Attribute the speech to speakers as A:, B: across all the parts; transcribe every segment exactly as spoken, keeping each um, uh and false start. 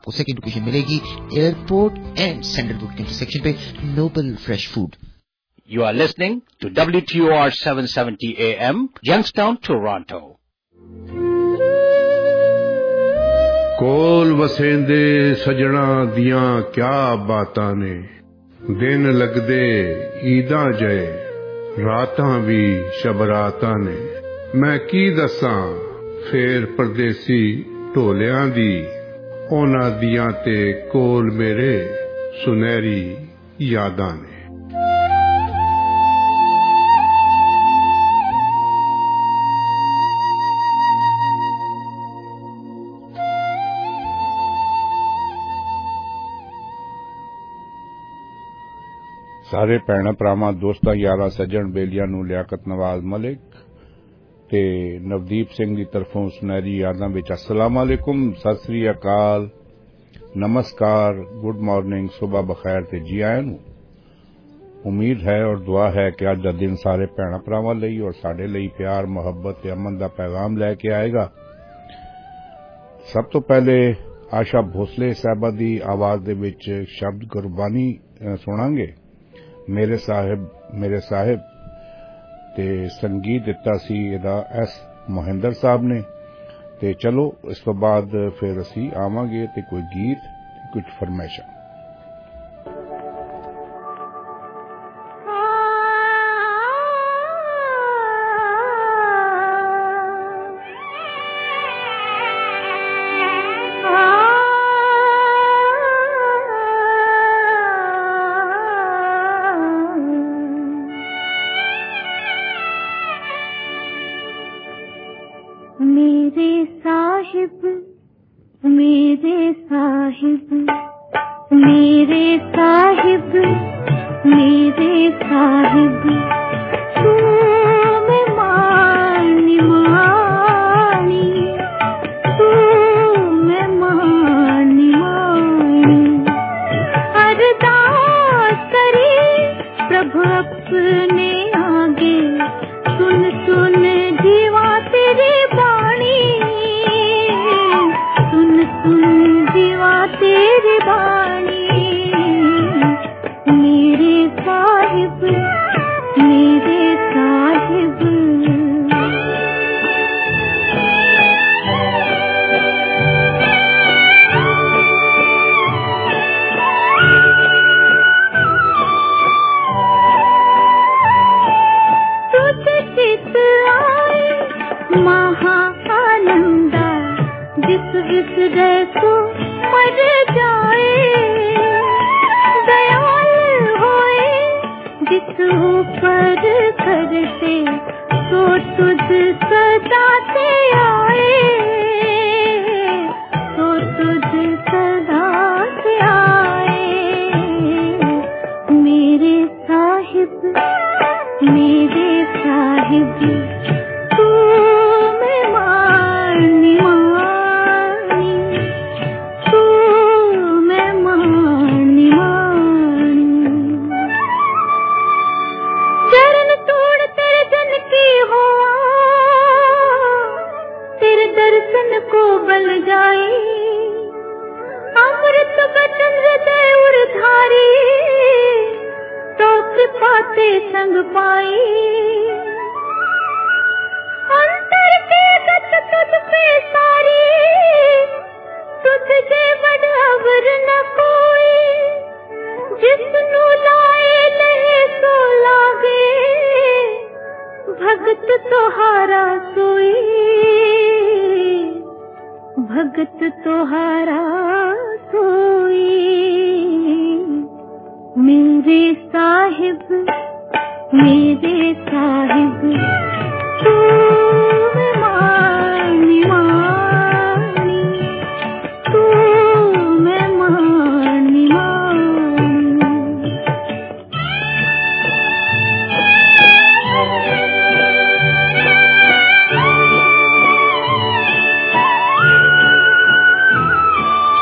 A: आपको second location मिलेगी airport and central book intersection पे Noble Fresh Food.
B: You are listening to W T O R seven seventy A M, Youngstown, Toronto.
C: कोल वसेंदे सजना दियां क्या बातां ने, दिन लगदे ईदां जय रातां भी शबरातां ने। मैं की दसां फेर परदेसी ढोलियां दी, ओना दियां ते कोल मेरे सुनहरी यादां ने। सारे भैणां भरावां दोस्तां यारां सज्जण बेलियां नूं लियाकत नवाज मलिक ते नवदीप सिंह दी तरफों सुनहरी यादां विच अस्सलाम वालेकुम, सत श्री अकाल, नमस्कार, गुड मॉर्निंग, सुबह बखैर ते जी आयां नूं। उम्मीद है और दुआ है कि अज दा दिन सारे भैणां भरावां लई और साडे लई प्यार मुहब्बत ते अमन दा पैगाम लैके आएगा। सब तो पहले आशा भोसले साहबा दी आवाज दे विच शब्द गुरबानी सुणांगे। मेरे साहिब मेरे साहिब ते संगीत दिता सी एदा एस मोहिंदर साहब ने। ते चलो इस तो बाद फिर असी आवांगे ते कोई गीत कुछ फरमाइशां।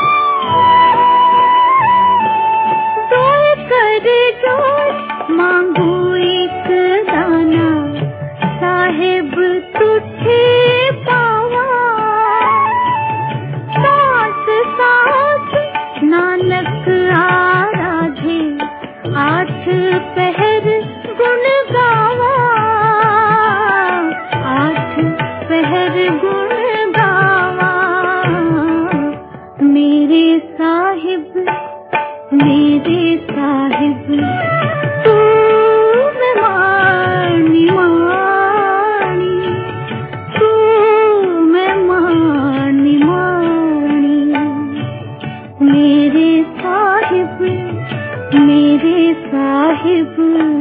D: मांग पहर गुण गावा, आठ पहर गुण गावा, मेरे साहिब मेरे साहिब तू मैं मानी मानी, तू मैं मानी मानी, मेरे साहिब मेरे Sahib.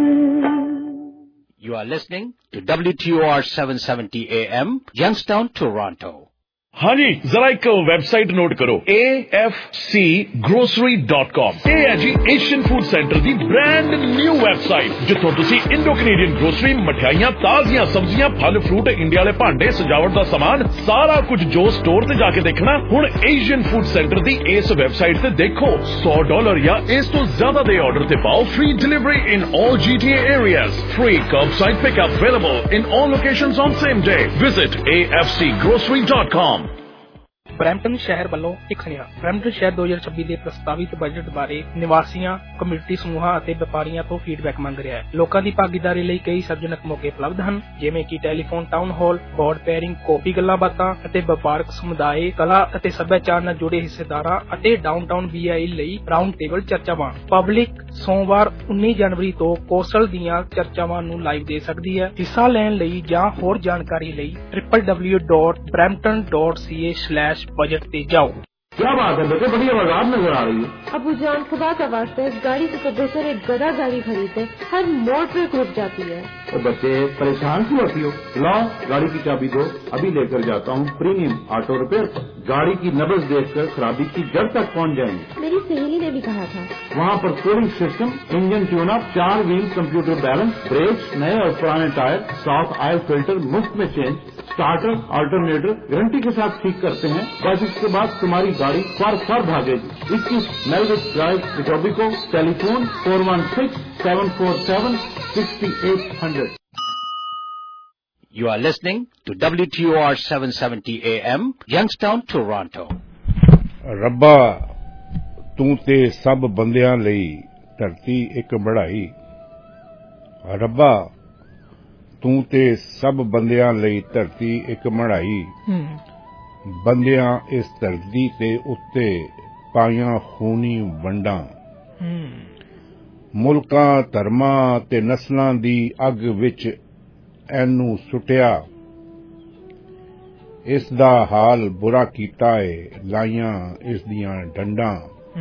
B: You are listening to W T O R seven seventy A M, Youngstown, Toronto.
E: हाँ जी, जरा एक वेबसाइट नोट करो, A F C grocery dot com. ਇਹ ਹੈ ਜੀ ਏਸ਼ੀਅਨ ਫੂਡ ਸੈਂਟਰ ਦੀ ਬ੍ਰਾਂਡ ਨਿਊ ਵੈਬਸਾਈਟ, ਜਿੱਥੋਂ ਤੁਸੀਂ ਇੰਡੋ ਕੈਨੇਡੀਅਨ ਗਰੋਸਰੀ, ਮਠਿਆਈਆਂ, ਤਾਜ਼ੀਆਂ ਸਬਜ਼ੀਆਂ, ਫਲ ਫਰੂਟ, ਇੰਡੀਆ ਵਾਲੇ ਭਾਂਡੇ, ਸਜਾਵਟ ਦਾ ਸਮਾਨ, ਸਾਰਾ ਕੁਝ ਜੋ ਸਟੋਰ ਤੇ ਜਾ ਕੇ ਦੇਖਣਾ, ਹੁਣ ਏਸ਼ੀਅਨ ਫੂਡ ਸੈਂਟਰ ਦੀ ਇਸ ਵੈਬਸਾਈਟ ਤੇ ਦੇਖੋ. ਸੌ ਡਾਲਰ ਜਾਂ ਇਸ ਤੋਂ ਜ਼ਿਆਦਾ ਦੇ ਆਰਡਰ ਤੇ ਪਾਓ free delivery in all G T A areas, free curbside pickup available in all locations on same day. Visit A F C grocery dot com.
F: Brampton ਸ਼ਹਿਰ ਵੱਲੋਂ ਇੱਕ ਸੁਨੇਹਾ. ਬਰੈਂਪਟਨ ਸ਼ਹਿਰ ਦੋ ਹਜ਼ਾਰ ਛੱਬੀ ਦੇ ਪ੍ਰਸਤਾਵਿਤ ਬਜਟ ਬਾਰੇ ਨਿਵਾਸੀਆਂ, ਕਮਿਊਨਿਟੀ ਸਮੂਹਾਂ ਅਤੇ ਵਪਾਰੀਆਂ ਤੋਂ ਫੀਡਬੈਕ ਮੰਗ ਰਿਹਾ ਹੈ. ਲੋਕਾਂ ਦੀ ਭਾਗੀਦਾਰੀ ਲਈ ਕਈ ਸਰਜਨਕ ਮੌਕੇ ਉਪਲਬਧ ਹਨ, ਜਿਵੇਂ ਕਿ telephone town hall, board pairing, coffee ਗੱਲਾਂ ਬਾਤਾਂ ਅਤੇ ਵਪਾਰਕ ਸਮੁਦਾਇ, ਕਲਾ ਅਤੇ ਸੱਭਿਆਚਾਰ ਨਾਲ ਜੁੜੇ ਹਿੱਸੇਦਾਰਾਂ ਅਤੇ ਡਾਊਨਟਾਊਨ ਵੀ ਆਈ ਲਈ ਰਾਉਂਡ ਟੇਬਲ ਚਰਚਾਵਾਂ. ਪਬਲਿਕ ਸੋਮਵਾਰ ਉੱਨੀ ਜਨਵਰੀ ਤੋਂ ਕੌਂਸਲ ਦੀਆਂ ਚਰਚਾਵਾਂ ਨੂੰ ਲਾਈਵ ਦੇ ਸਕਦੀ ਹੈ. ਹਿੱਸਾ ਲੈਣ ਲਈ ਜਾਂ ਹੋਰ ਜਾਣਕਾਰੀ ਲਈ W W W dot Brampton dot C A slash budget पे जाओ.
G: क्या बात है बेटे, बड़ी आवाज नजर आ रही है.
H: अबू जान खुदा का वास्ता इस गाड़ी से तो बेहतर एक गधा गाड़ी खरीदे, हर मोड़ पे रुक जाती है.
G: तो बच्चे परेशान क्यों होती हो? लाओ गाड़ी की चाबी दो, अभी लेकर जाता हूँ प्रीमियम ऑटो रिपेयर. गाड़ी की नब्ज देखकर खराबी की जड़ तक पहुँच जाएंगे.
H: मेरी सहेली ने भी कहा था.
G: वहाँ पर cooling system, engine tune up, चार व्हील कंप्यूटर बैलेंस, ब्रेक्स, नए और पुराने टायर, साफ ऑयल फिल्टर मुफ्त में चेंज, स्टार्टर अल्टरनेटर गारंटी के साथ ठीक करते हैं. बस इसके बाद तुम्हारी गाड़ी फर फर भागेगी. इक्कीस Melwich Drive, Etobicoke. Telephone four one six seven four seven six eight hundred.
B: You are listening to W T O R seven seventy A M, Youngstown, Toronto.
C: ਰੱਬਾ ਤੂੰ ਤੇ ਸਭ ਬੰਦਿਆਂ ਲਈ ਧਰਤੀ ਇੱਕ ਬੜਾਈ. ਰੱਬਾ ਤੂੰ ਤੇ ਸਭ ਬੰਦਿਆਂ ਲਈ ਧਰਤੀ ਇੱਕ ਮੜਾਈ. ਬੰਦਿਆਂ ਇਸ ਧਰਤੀ ਤੇ ਉੱਤੇ ਪਾਈਆਂ ਖੂਨੀ ਵੰਡਾਂ, ਮੁਲਕਾਂ, ਧਰਮਾਂ ਤੇ ਨਸਲਾਂ ਦੀ ਅੱਗ ਵਿੱਚ ਇਹਨੂੰ ਸੁੱਟਿਆ. ਇਸ ਦਾ ਹਾਲ ਬੁਰਾ ਕੀਤਾ ਏ, ਲਾਈਆਂ ਇਸ ਦੀਆਂ ਡੰਡਾਂ.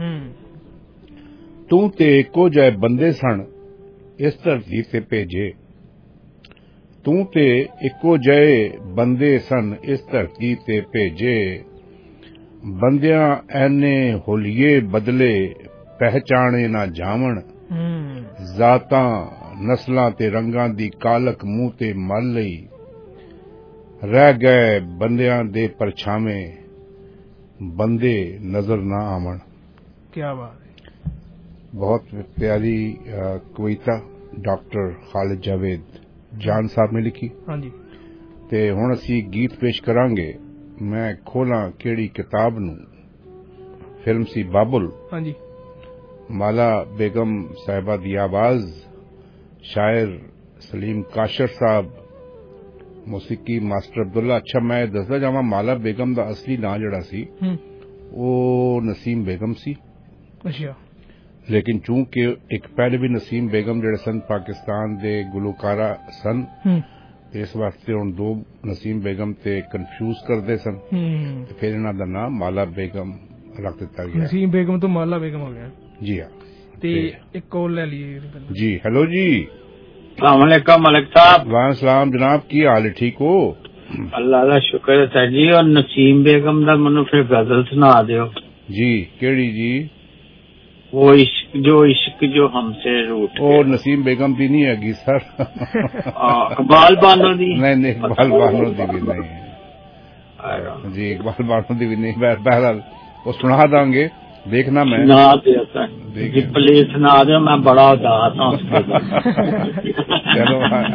C: ਤੂੰ ਤੇ ਇੱਕੋ ਜਿਹੇ ਬੰਦੇ ਸਨ ਇਸ ਧਰਤੀ ਤੇ ਭੇਜੇ. ਤੂੰ ਤੇ ਇੱਕੋ ਜਿਹੇ ਬੰਦੇ ਸਨ ਇਸ ਧਰਤੀ ਤੇ ਭੇਜੇ. ਬੰਦਿਆਂ ਐਨੇ ਹੋਲੀਏ ਬਦਲੇ ਪਹਿਚਾਣੇ ਨਾ ਜਾਵਣ. ਜ਼ਾਤਾਂ, ਨਸਲਾਂ ਤੇ ਰੰਗਾਂ ਦੀ ਕਾਲਕ ਮੂੰਹ ਤੇ ਮਲ ਲਈ. ਰਹਿ ਗਏ ਬੰਦਿਆਂ ਦੇ ਪਰਛਾਵੇਂ, ਬੰਦੇ ਨਜ਼ਰ ਨਾ ਆਵਣ.
F: ਕੀ ਬਾਤ ਹੈ.
C: ਬਹੁਤ ਪਿਆਰੀ ਕਵਿਤਾ ਡਾਕਟਰ ਖਾਲਿਦ ਜਾਵੇਦ ਜਾਨ ਸਾਹਿਬ ਨੇ ਲਿਖੀ.
F: ਹਾਂਜੀ.
C: ਤੇ ਹੁਣ ਅਸੀਂ ਗੀਤ ਪੇਸ਼ ਕਰਾਂਗੇ. ਮੈਂ ਖੋਲਾਂ ਕਿਹੜੀ ਕਿਤਾਬ ਨੂੰ. ਫਿਲਮ ਸੀ ਬਾਬੁਲ.
F: ਹਾਂਜੀ.
C: ਮਾਲਾ ਬੇਗਮ ਸਾਹਿਬਾ ਦੀ ਆਵਾਜ਼, ਸ਼ਾਇਰ ਸਲੀਮ ਕਾਸ਼ਰ ਸਾਹਿਬ, ਮੌਸੀਕੀ ਮਾਸਟਰ ਅਬਦੁੱਲਾ. ਅੱਛਾ, ਮੈਂ ਦੱਸਦਾ ਜਾਵਾਂ, ਮਾਲਾ ਬੇਗਮ ਦਾ ਅਸਲੀ ਨਾਂ ਜਿਹੜਾ ਸੀ ਉਹ ਨਸੀਮ ਬੇਗਮ ਸੀ.
F: ਅੱਛਾ. ਲੇਕਿਨ ਚੂੰਕਿ ਇੱਕ ਪਹਿਲੇ ਵੀ ਨਸੀਮ ਬੇਗਮ ਜਿਹੜੇ ਸਨ ਪਾਕਿਸਤਾਨ ਦੇ ਗੁਲੂਕਾਰਾ ਸਨ, ਇਸ ਵਾਸਤੇ ਹੁਣ ਦੋ ਨਸੀਮ ਬੇਗਮ ਤੇ ਕਨਫਿਊਜ਼ ਕਰਦੇ ਸਨ, ਤੇ ਫਿਰ ਇਹਨਾਂ ਦਾ ਨਾਮ ਮਾਲਾ ਬੇਗਮ ਰੱਖ ਦਿੱਤਾ ਗਿਆ. ਨਸੀਮ ਬੇਗਮ ਤੋਂ ਮਾਲਾ ਬੇਗਮ ਹੋ ਗਿਆ. ਜੀ ਹਾਂ. ਤੇ ਇੱਕ ਕਾਲ ਲੈ ਲਈਏ ਜੀ. ਹੈਲੋ ਜੀ.
I: अस्सलाम वालेकुम मलिक साहब.
C: वालेकुम सलाम जनाब, की हाल है? ठीक हो?
I: अल्लाह का शुक्र है जी. और नसीम बेगम दा मनु फिर गजल सुना दियो
C: जी. केड़ी जी?
I: वो इश्क जो इश्क जो हमसे रूठ
C: ओ नसीम बेगम दी नहीं हैगी सर.
I: इकबाल बानो दी?
C: नहीं नहीं, इकबाल बानो दी भी नहीं है जी. इकबाल बानो दी भी नहीं. बहरहाल वो सुना देंगे, देखना. मैं
I: सुना दिया सर जी, प्लीज सुना दो. मैं बड़ा उदास हूँ.
C: चलो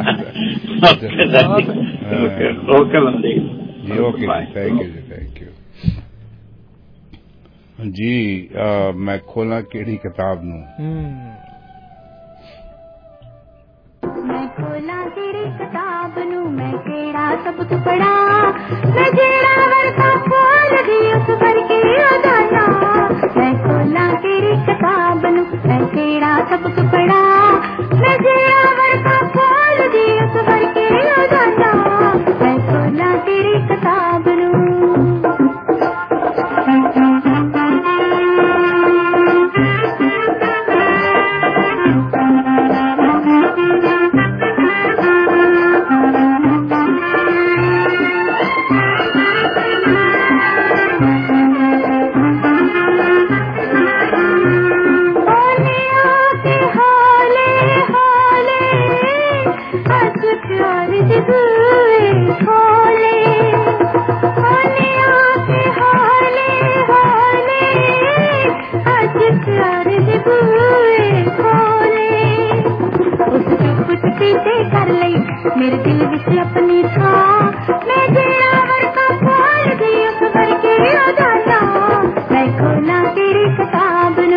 I: ओके बंदे
C: जी. Okay, thank you ji, thank you जी. मैं खोला केड़ी किताब नू.
D: खोला तेरी किताब नू मैं केड़ा सबक पढ़ा मैं जेड़ा वर्षा खोल दी उस भर के अदाना मैं खोला तेरी किताब नू मैं केड़ा सबक पढ़ा मैं जेड़ा वर्षा खोल दी उस भर के अदाना मैं खोला तेरी किताब नू मेरे दिल विच अपनी था मैं जेड़ा वर्षा खोल दी उस भर के अदाना मैं खोला तेरी किताब नू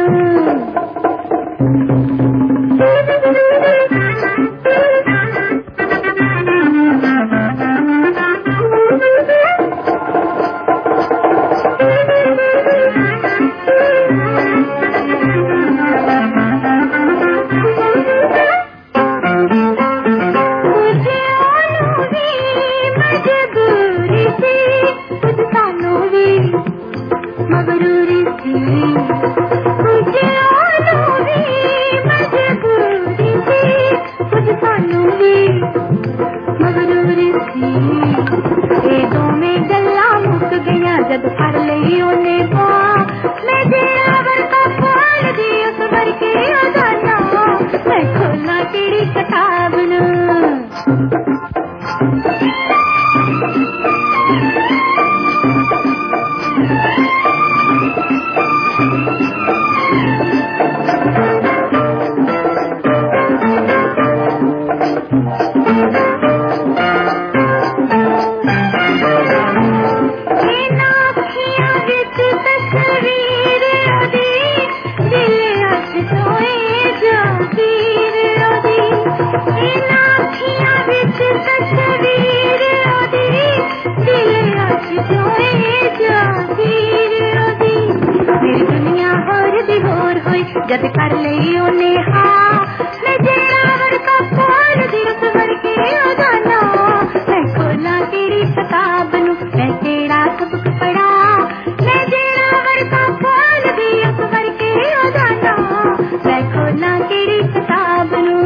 D: जद कर ले ओने हाँ मैं जेड़ा वर्षा खोल दी उस भर के अदाना मैं खोला तेरी किताब नू मैं तेरा सबक पढ़ा मैं जेड़ा वर्षा खोल दी उस भर के अदाना मैं खोला तेरी किताब नू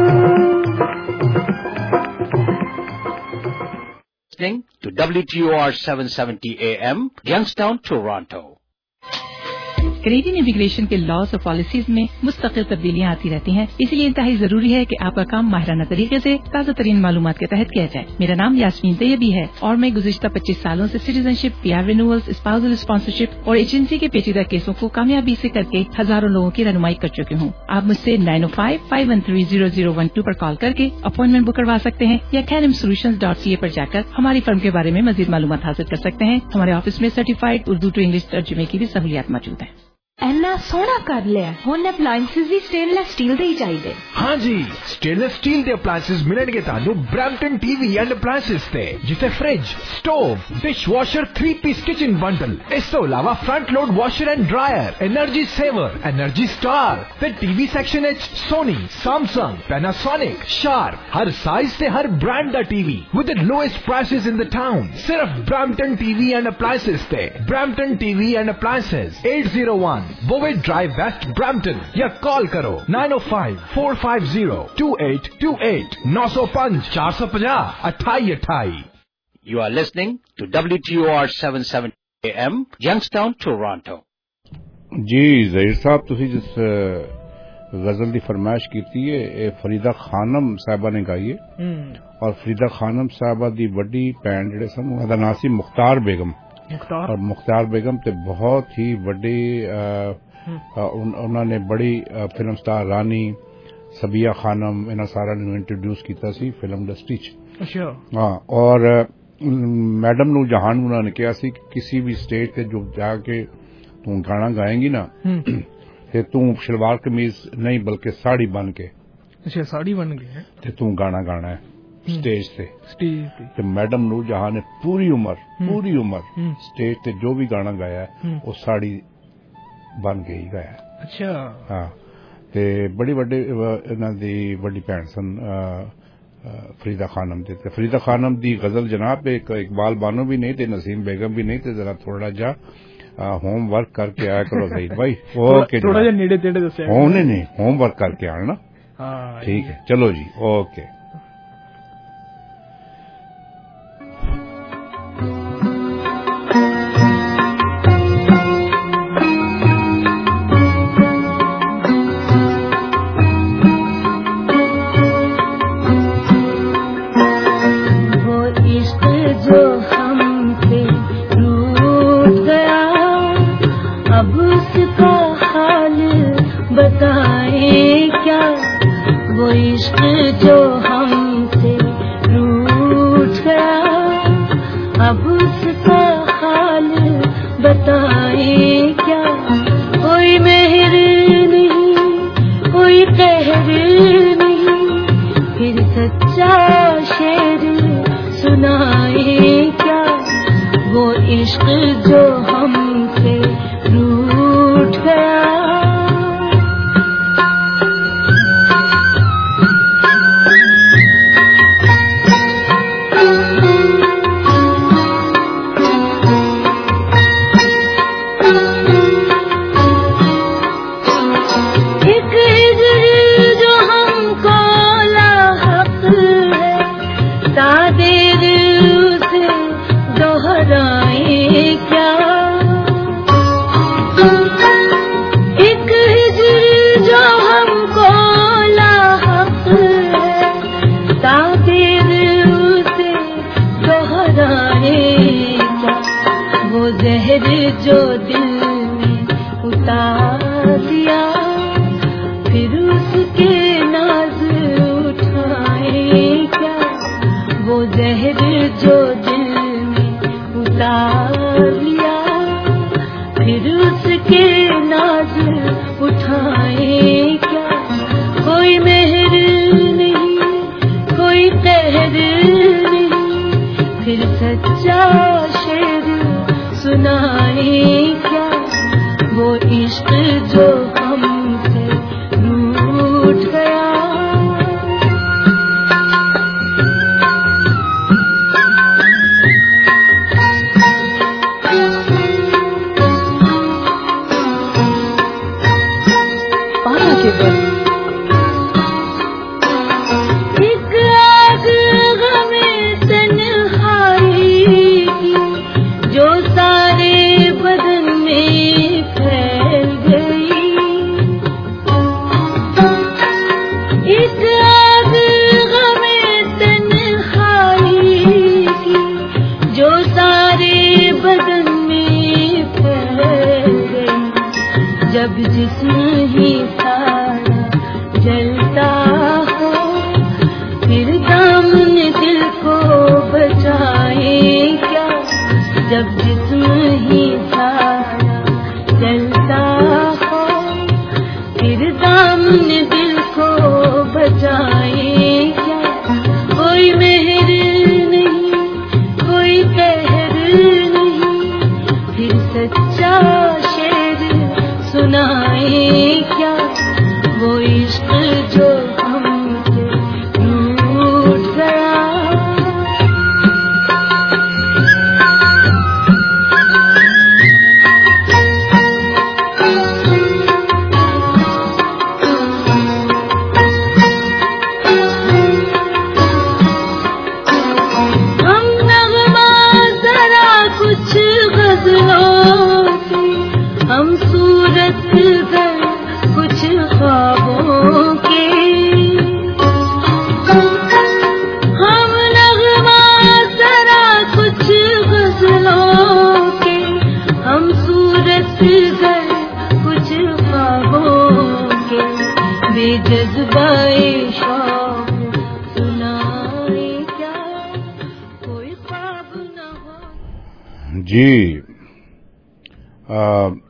B: Listening to W T O R seven seventy A M, Youngstown, Toronto.
J: Canadian immigration के लॉज और पॉलिसीज में मुस्तकिल तब्दीलियां आती रहती हैं, इसलिए इंतहाई जरूरी है कि आपका काम माहिराना तरीके से ताज़ा तरीन मालूमात के तहत किया जाए। मेरा नाम यास्मीन तैयबी है और मैं गुज़िश्ता पच्चीस सालों से citizenship, PR renewals, spousal sponsorship और एजेंसी के पेचीदा केसों को कामयाबी से करके हजारों लोगों की रहनुमाई कर चुकी हूँ। आप मुझसे नाइन ओ five five one three zero zero one two पर कॉल करके अपॉइंटमेंट बुक करवा सकते हैं या कैनम सोल्यूशंस डॉट सी ए पर जाकर हमारी फर्म के बारे में मजीद मालूमात हासिल कर सकते हैं। हमारे ऑफिस में सर्टिफाइड उर्दू टू इंग्लिश तर्जुमे की भी सहूलियात मौजूद है।
H: इन्ना सोहना कर लिया हुण अप्लायंसेस भी स्टेनलेस स्टील दे ही चाहिए।
K: हाँ जी, स्टेनलेस स्टील के अप्लायंसेस मिलेंगे तानू ब्रैम्पटन टीवी एंड अप्लायंसेस ते जिथे fridge, stove, dishwasher, three piece kitchen bundle, इस तो अलावा front load washer and dryer, energy saver, energy star ते टीवी सेक्शन एच सोनी, सैमसंग, पैनासोनिक, शार्प, हर साइज ते हर ब्रांड दा TV with the lowest prices in the town. सिर्फ ब्रैम्पटन टीवी एंड अप्लायंसेस ते Brampton TV and appliances eight zero one Bovaird Drive West Brampton या call करो nine ओ five four five zero two eight two eight नौ सौ पांच चार सौ पचास अठाई अठाई।
B: You are listening to W T O R seven seventy A M, Youngstown, Toronto.
C: जी ज़हीर साहब तुसी जिस गजल की फरमाइश की है फरीदा खानम साहबा ने गाई है और फरीदा खानम साहबा दी वड्डी भैन जिहड़े सन उन्हां दा नाम सी मुख्तार बेगम और मुख्तार बेगम ते बहुत ही वड्डी उन्होंने बड़ी फिल्म स्टार रानी सबिया खानम इन्हां सारा नूं इंट्रोड्यूस कीता सी फिल्म इंडस्ट्री च। हाँ और मैडम नूं जहान उन्होंने कहा सी कि किसी भी स्टेज पे जो जाके तू गाना गाएंगी ना ते तू शलवार कमीज नहीं बल्कि साड़ी बन के
F: अच्छा साड़ी बन गई है
C: ते तू गाना गाना है स्टेज ते
F: स्टेज ते
C: ते मैडम नूर जहां ने पूरी उम्र पूरी उम्र स्टेज ते जो भी गाना गाया है वो साड़ी बन के ही गाया।
F: अच्छा
C: हाँ ते बड़ी बड़ी इन्हां दी बड़ी भैन सन फरीदा खानम दी ते फरीदा खानम दी गजल जनाब एक इकबाल बानो भी नहीं थे नसीम बेगम भी नहीं थे जरा थोड़ा जा होमवर्क करके आया करो सही भाई ओके
F: थोड़ा जा नेड़े तेड़े दस्या
C: हो नहीं नहीं होमवर्क करके आना
F: हाँ
C: ठीक है चलो जी ओके।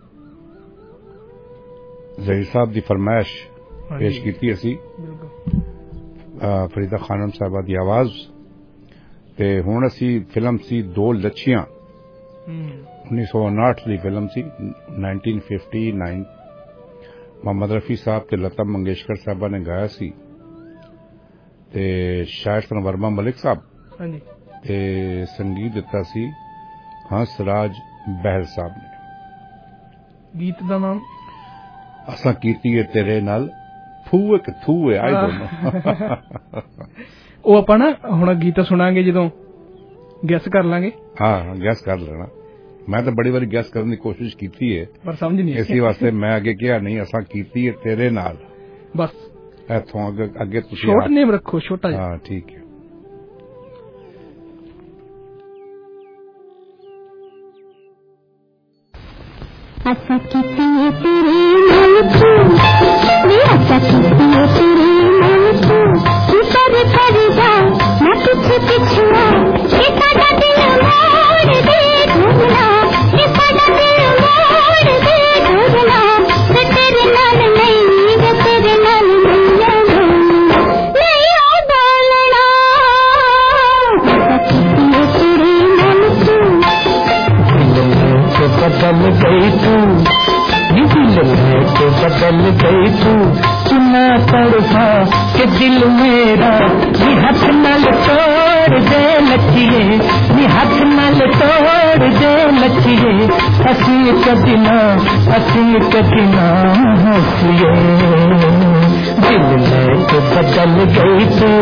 C: साहब की फरमाइश पेश की असी फरीदा खानम साहबा दी आवाज ते हुण असी फिल्म सी दो लच्छियां उन्नीस सौ उनाहठ की फिल्म सी nineteen fifty nine Mohammad Rafi साहब ते लता मंगेशकर साहबा ने गाया सी ते शायर सन वर्मा मलिक साहब ते संगीत दिता सी हंसराज बहल साहब ने।
F: गीत दा नाम
C: असा कीती है तेरे नाल फूए कि थूए आई दोनों
F: ਉਹ ਆਪਾਂ ਨਾ ਹੁਣ ਗੀਤ ਸੁਣਾਂਗੇ ਜਦੋਂ ਗੈਸ ਕਰ ਲਾਂਗੇ।
C: हाँ गैस कर लेना। मैं तो बड़ी बारी गैस करने की कोशिश की है
F: पर समझ नहीं
C: इसी वास्ते मैं अगे क्या नहीं असा कीती है तेरे नाल
F: बस
C: इथों अगे अगे
F: शॉर्ट नेम रखो छोटा।
C: हाँ ठीक है।
D: अच्छा कीती है तेरे नाल तू वे अच्छा कीती है तेरे नाल तू ऊपर कर जा मैं पीछे पिछला ये साडा दिल मोड़ दे ढूंढना ये साडा दिल मोड़ दे ढूंढना मैं तेरे नाल नहीं मैं तेरे नाल नहीं नहीं ओ बोलना अच्छा कीती है तेरे नाल तू बदल गई तू दिल में तो बदल गई तू सुना तड़पा के दिल मेरा नी हाथ नाल तोड़ दे लचिए नी हाथ नाल तोड़ दे लचिए असी कदी ना असी कदी ना हंसिए दिल में तो बदल गई तू।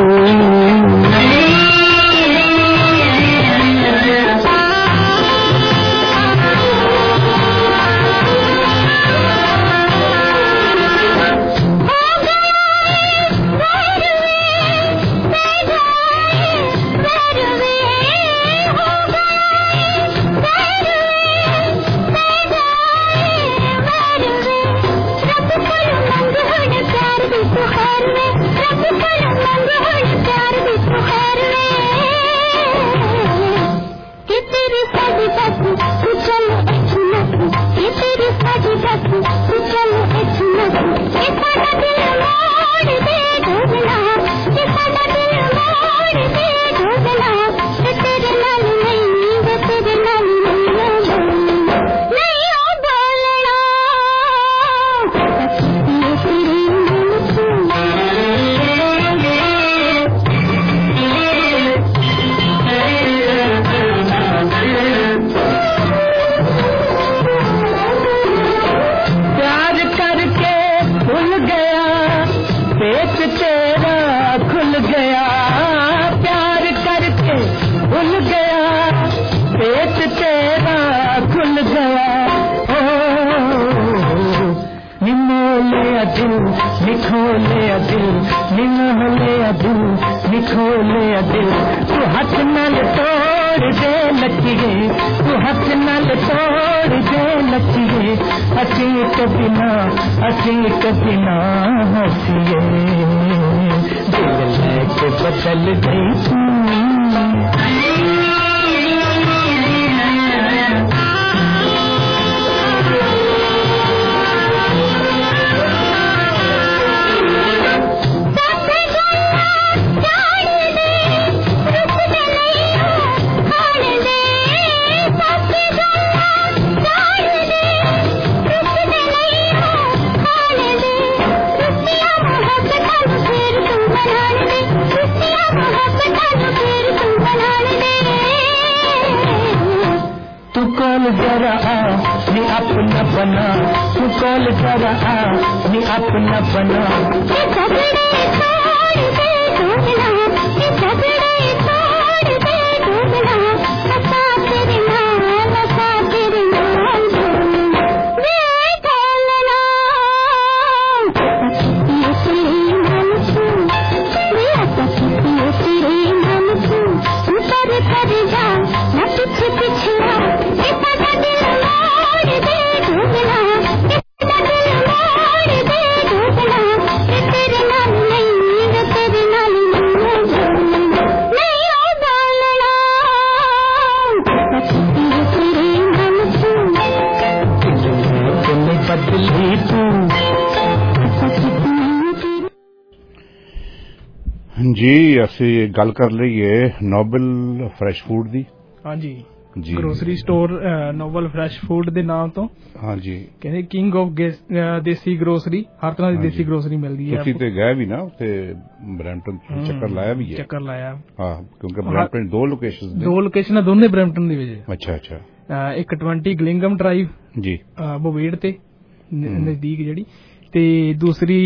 C: जी ਅਸੀਂ ਗੱਲ ਕਰ ਲਈਏ ਨੋਬਲ ਫਰੈਸ਼ ਫੂਡ ਦੀ।
F: ਹਾਂਜੀ
C: ਜੀ
F: grocery store Noble Fresh Food ਦੇ ਨਾਮ ਤੋਂ।
C: ਹਾਂਜੀ
F: ਕਹਿੰਦੇ ਕਿੰਗ ਆਫ ਦੇਸੀ ਗਰੋਸਰੀ, ਹਰ ਤਰ੍ਹਾਂ ਦੀ ਦੇਸੀ ਗਰੋਸਰੀ ਮਿਲਦੀ ਹੈ।
C: ਤੁਸੀਂ ਤੇ ਗਏ ਵੀ ਨਾ ਉੱਥੇ ਬਰੈਂਪਟਨ, ਚੱਕਰ ਲਾਇਆ ਵੀ ਹੈ?
F: ਚੱਕਰ ਲਾਇਆ ਹਾਂ,
C: ਕਿਉਂਕਿ ਬਰੈਂਪਟਨ ਦੋ ਲੋਕੇਸ਼ਨਸ ਨੇ। ਦੋ
F: ਲੋਕੇਸ਼ਨਾਂ ਦੋਨੇ ਬਰੈਂਪਟਨ ਦੇ ਵਿੱਚ।
C: ਅੱਛਾ ਅੱਛਾ। ਇੱਕ
F: ਵੀਹ ਗਲਿੰਗਮ ਡਰਾਈਵ
C: ਜੀ
F: ਬੋਵੇਡ ਤੇ ਨਜ਼ਦੀਕ ਜਿਹੜੀ, ਤੇ ਦੂਸਰੀ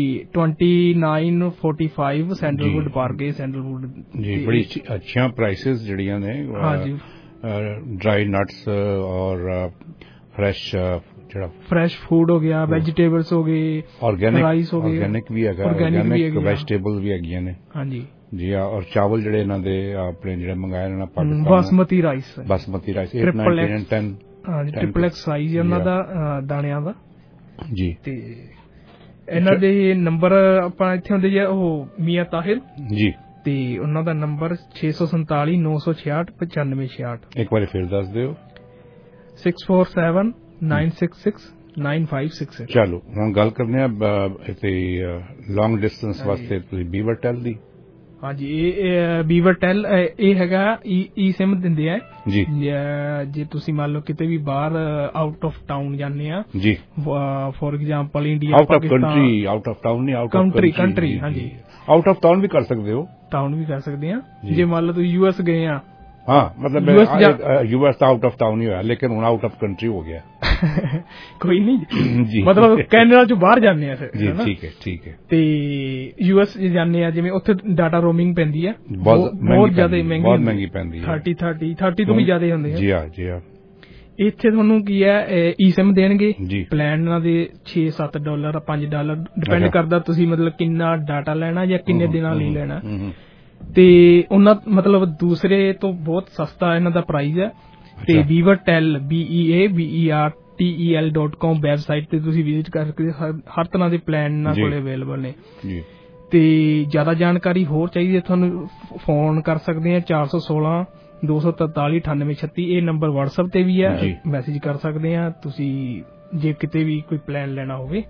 F: उनतीस पैंतालीस ਸੈਂਡਲਵੁੱਡ ਪਾਰਕ ਹੈ। ਸੈਂਡਲਵੁੱਡ
C: ਜੀ ਬੜੀ ਅੱਛੀਆਂ ਪ੍ਰਾਈਸਿਸ ਜਿਹੜੀਆਂ ਨੇ।
F: ਹਾਂਜੀ
C: ड्राई नट्स और फ्रेश ਜਿਹੜਾ
F: फ्रेश फूड हो गया, ਵੈਜੀਟੇਬਲਸ ਹੋ ਗਏ,
C: ਆਰਗੈਨਿਕ
F: ਰਾਈਸ ਹੋ ਗਏ,
C: ਆਰਗੈਨਿਕ ਵੀ ਹੈਗਾ, ਆਰਗੈਨਿਕ ਵੈਜੀਟੇਬਲ ਵੀ ਹੈਗੀਆਂ ਨੇ।
F: ਹਾਂਜੀ
C: ਜੀ ਔਰ ਚਾਵਲ ਜਿਹੜੇ ਇਹਨਾਂ ਦੇ ਆਪਣੇ ਜਿਹੜੇ ਮੰਗਾਏ ਇਹਨਾਂ Pakistan
F: basmati rice,
C: basmati rice eight ninety-nine ten
F: ਹਾਂਜੀ ਟ੍ਰਿਪਲ ਐਕਸ ਸਾਈਜ਼ ਇਹਨਾਂ ਦਾ ਦਾਣਿਆਂ ਦਾ ਜੀ। ਤੇ ਇਹਨਾਂ ਦੇ ਨੰਬਰ ਆਪਾਂ ਇੱਥੇ ਹੁੰਦੇ ਆ ਉਹ ਮੀਆਂ ਤਾਹਿਰ
C: ਜੀ, ਤੇ
F: ਉਹਨਾਂ ਦਾ ਨੰਬਰ ਛੇ ਸੌ ਸੰਤਾਲੀ ਨੌ ਸੌ ਛਿਆਹਠ ਪਚਾਨਵੇਂ ਛਿਆਹਠ।
C: ਇੱਕ ਵਾਰੀ ਫਿਰ ਦੱਸ ਦਿਓ।
F: Six four seven nine six six nine five six. ਚਲੋ
C: ਹੁਣ ਗੱਲ ਕਰਨੇ ਆ ਇੱਥੇ ਲੌਂਗ ਡਿਸਟੈਂਸ ਵਾਸਤੇ ਤੁਸੀਂ ਬੀਵਰ ਟੈਲ ਦੀ।
F: ਹਾਂਜੀ ਇਹ ਬੀਵਰ ਟੈਲ ਇਹ ਹੈਗਾ ਈ ਸਿਮ ਦਿੰਦੇ ਆ ਜੀ। ਜੇ ਤੁਸੀਂ ਮੰਨ ਲਓ ਕਿਤੇ ਵੀ ਬਾਹਰ ਆਊਟ ਆਫ ਟਾਊਨ ਜਾਂਦੇ ਆ ਜੀ, for example India,
C: out of country, out of town ਨਹੀਂ, ਆਊਟ ਆਫ ਕੰਟਰੀ
F: ਕੰਟਰੀ ਹਾਂਜੀ
C: ਆਊਟ ਆਫ ਟਾਊਨ ਵੀ ਕਰ ਸਕਦੇ ਹੋ।
F: ਟਾਊਨ ਵੀ ਕਰ ਸਕਦੇ ਆ। ਜੇ ਮੰਨ ਲਓ ਤੁਸੀਂ ਯੂਐਸ ਗਏ ਆ,
C: ਹਾਂ ਮਤਲਬ ਯੂਐਸ ਤਾਂ ਆਊਟ ਆਫ ਟਾਊਨ ਹੀ ਹੋਇਆ, ਲੇਕਿਨ ਹੁਣ ਆਊਟ ਆਫ ਕੰਟਰੀ ਹੋ ਗਿਆ।
F: ਕੋਈ ਨਹੀਂ ਜੀ, ਮਤਲਬ ਕੈਨੇਡਾ ਚੋਂ ਬਾਹਰ ਜਾਂਦੇ ਆ ਫਿਰ
C: ਜੀ। ਠੀਕ ਹੈ ਠੀਕ ਹੈ।
F: ਤੇ ਯੂਐਸ ਜਾਂਦੇ ਆ ਜਿਵੇਂ ਉੱਥੇ ਡਾਟਾ ਰੋਮਿੰਗ ਪੈਂਦੀ ਆ,
C: ਬਹੁਤ
F: ਜ਼ਿਆਦਾ ਮਹਿੰਗੀ
C: ਬਹੁਤ ਮਹਿੰਗੀ ਪੈਂਦੀ ਹੈ।
F: ਥਰਟੀ ਥਰਟੀ ਥਰਟੀ ਤੋਂ ਵੀ ਜ਼ਿਆਦਾ ਹੁੰਦੇ ਆ
C: ਜੀ ਹਾਂ ਜੀ ਹਾਂ।
F: ਇੱਥੇ ਤੁਹਾਨੂੰ ਕੀ ਹੈ ਈ ਸਿਮ ਦੇਣਗੇ, ਪਲਾਨ ਇਹਨਾਂ ਦੇ ਛੇ ਸੱਤ ਡਾਲਰ ਪੰਜ ਡਾਲਰ ਡਿਪੈਂਡ ਕਰਦਾ ਤੁਸੀਂ ਮਤਲਬ ਕਿੰਨਾ ਡਾਟਾ ਲੈਣਾ ਜਾਂ ਕਿੰਨੇ ਦਿਨਾਂ ਲਈ ਲੈਣਾ। ਤੇ ਉਹਨਾਂ ਮਤਲਬ ਦੂਸਰੇ ਤੋਂ ਬਹੁਤ ਸਸਤਾ ਇਹਨਾਂ ਦਾ ਪ੍ਰਾਈਸ ਹੈ। ਤੇ Beaver Tel B E A B E R T E L dot com website ਤੇ ਤੁਸੀਂ ਵਿਜ਼ਿਟ ਕਰਕੇ ਹਰ ਤਰ੍ਹਾਂ ਦੇ ਪਲਾਨ ਇਹਨਾਂ ਕੋਲ ਅਵੇਲੇਬਲ ਨੇ। ਤੇ ਜ਼ਿਆਦਾ ਜਾਣਕਾਰੀ ਹੋਰ ਚਾਹੀਦੀ ਹੈ ਤੁਹਾਨੂੰ ਫੋਨ ਕਰ ਸਕਦੇ ਆ ਚਾਰ ਸੌ ਸੋਲਾਂ ਦੋ ਸੌ ਤਰਤਾਲੀ ਅਠਾਨਵੇਂ ਛੱਤੀ। ਇਹ ਨੰਬਰ WhatsApp ਤੇ ਵੀ ਹੈ, ਮੈਸੇਜ ਕਰ ਸਕਦੇ ਆ ਤੁਸੀਂ ਜੇ ਕਿਤੇ ਵੀ ਕੋਈ ਪਲਾਨ ਲੈਣਾ ਹੋਵੇ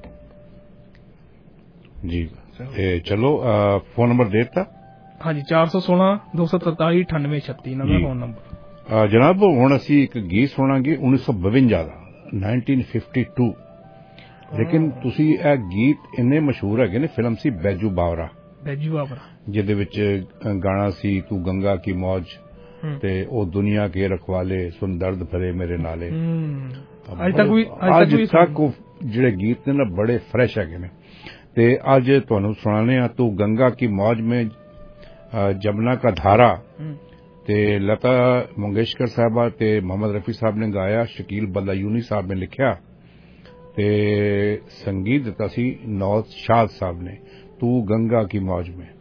F: ਜੀ।
C: ਚਲੋ ਫੋਨ ਨੰਬਰ ਦੇ ਦਿੱਤਾ।
F: ਹਾਂਜੀ ਚਾਰ ਸੌ ਸੋਲਾਂ ਦੋ ਸੌ ਤਰਤਾਲੀ ਅਠਾਨਵੇਂ ਛੱਤੀ ਇਹਨਾਂ ਦਾ ਫੋਨ ਨੰਬਰ।
C: ਜਨਾਬ ਹੁਣ ਅਸੀਂ ਇੱਕ ਗੀਤ ਸੁਣਾਂਗੇ ਉੱਨੀ ਸੌ ਬਵੰਜਾ ਦਾ ਨਾਈਨਟੀਨ ਫਿਫਟੀ ਟੂ, ਲੇਕਿਨ ਤੁਸੀਂ ਇਹ ਗੀਤ ਇੰਨੇ ਮਸ਼ਹੂਰ ਹੈਗੇ ਨੇ। ਫਿਲਮ ਸੀ ਬੈਜੂ ਬਾਵਰਾ, ਬੈਜੂ ਬਾਵਰਾ ਜਿਹਦੇ ਵਿੱਚ ਗਾਣਾ ਸੀ ਤੂੰ ਗੰਗਾ ਕੀ ਮੌਜ ਤੇ ਉਹ ਦੁਨੀਆ ਕੇ ਰਖਵਾਲੇ ਸੁਨ ਦਰਦ ਭਰੇ ਮੇਰੇ ਨਾਲੇ। ਅੱਜ ਤੱਕ ਵੀ ਅੱਜ ਤੱਕ ਜਿਹੜੇ ਗੀਤ ਨੇ ਨਾ ਬੜੇ ਫਰੈਸ਼ ਹੈਗੇ ਨੇ। ਤੇ ਅੱਜ ਤੁਹਾਨੂੰ ਸੁਣਾਣੇ ਆ ਤੂੰ ਗੰਗਾ ਕੀ ਮੌਜ में जमुना का धारा ते लता मंगेशकर साहबा ते मोहम्मद रफी साहब ने गाया, शकील बदायूनी साहब ने लिखा ते संगीत दिता सी नौज शाद साहब ने। तू गंगा की मौज में।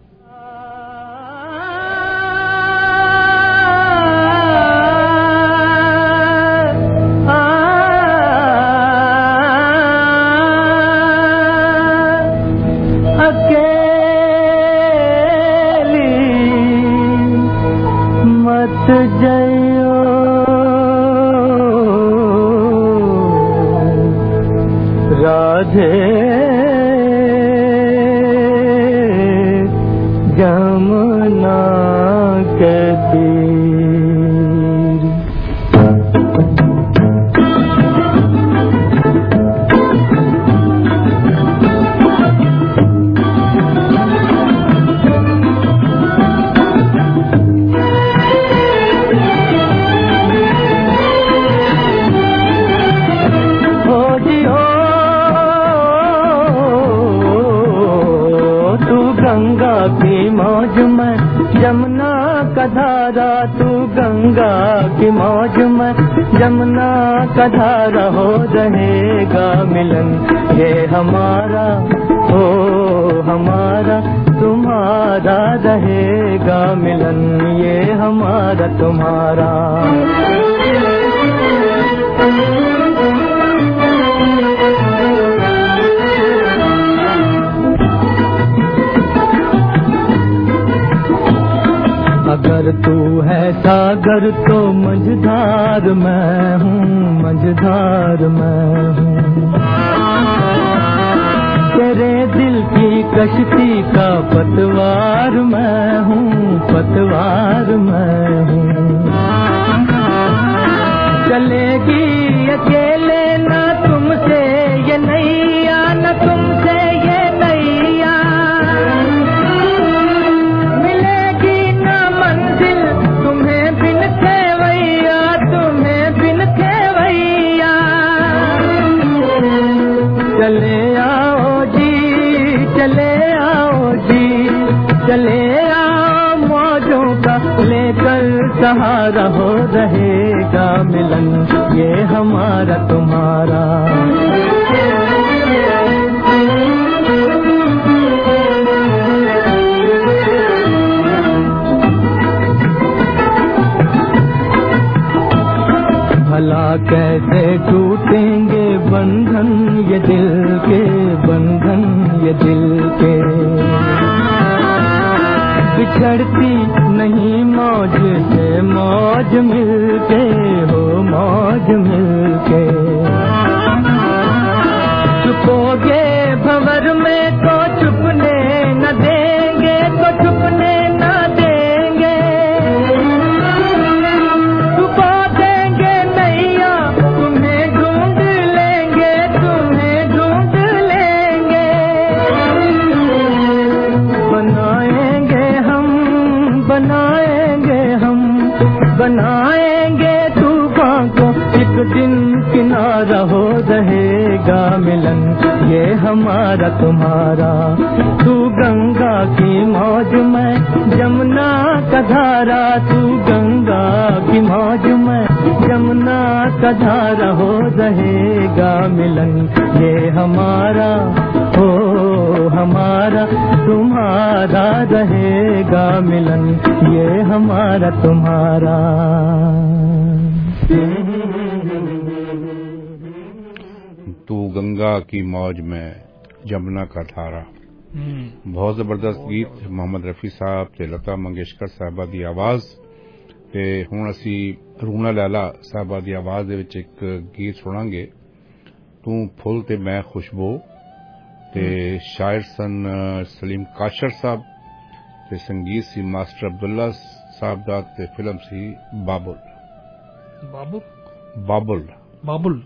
L: राधे जमुना के तीर जमुना का धारा, तू गंगा की मौज में जमुना का धारा हो रहेगा मिलन ये हमारा हो हमारा तुम्हारा रहेगा मिलन ये हमारा तुम्हारा। अगर तू है सागर तो मझधार मैं हूँ, मझधार मैं हूँ। तेरे दिल की कश्ती का पतवार मैं हूँ, पतवार मैं हूँ। चलेगी अकेले ना तुमसे ये नैया, न तुमसे ये नैया, मिलेगी ना मंजिल तुम्हें बिन खेवैया, तुम्हें बिन खेवैया। चले आओ जी, चले आओ जी, चले आओ मौजों का लेकर सहारा, हो रहेगा मिलन ये हमारा तुम्हारा। भला कैसे टूटेंगे बंधन ये दिल के, बंधन ये दिल के। बिछड़ती नहीं मौज से मौज मिलके, हो मौज मिलके। छुपोगे भंवर में तो छुपने न देंगे, तो छुपने न देंगे। छुपा देंगे नैया तुम्हें ढूंढ लेंगे, तुम्हें ढूंढ लेंगे। बनाएंगे हम, बनाएंगे हम, बनाएंगे तूफान को एक दिन किनारा, हो रहेगा मिलन ये हमारा तुम्हारा। तू गंगा की मौज में जमुना का धारा, तू गंगा की मौज में जमुना का धारा, हो रहेगा मिलन ये हमारा, हो हमारा तुम्हारा रहेगा मिलन ये हमारा तुम्हारा।
C: तू गंगा की मौज में जमुना का धारा, बहुत जबरदस्त गीत मोहम्मद रफी साहब ते लता मंगेशकर साहबा दी आवाज। ते हुण असी रूना लैला साहबा दी आवाज दे विच एक गीत सुनांगे, तू फुल ते मैं खुशबू। ते शायर सन सलीम काशर साहब ते संगीत सी मास्टर अब्दुल्ला साहब दा ते फिल्म सी बाबुल।
F: बाबुल
C: बाबुल
F: बाबुल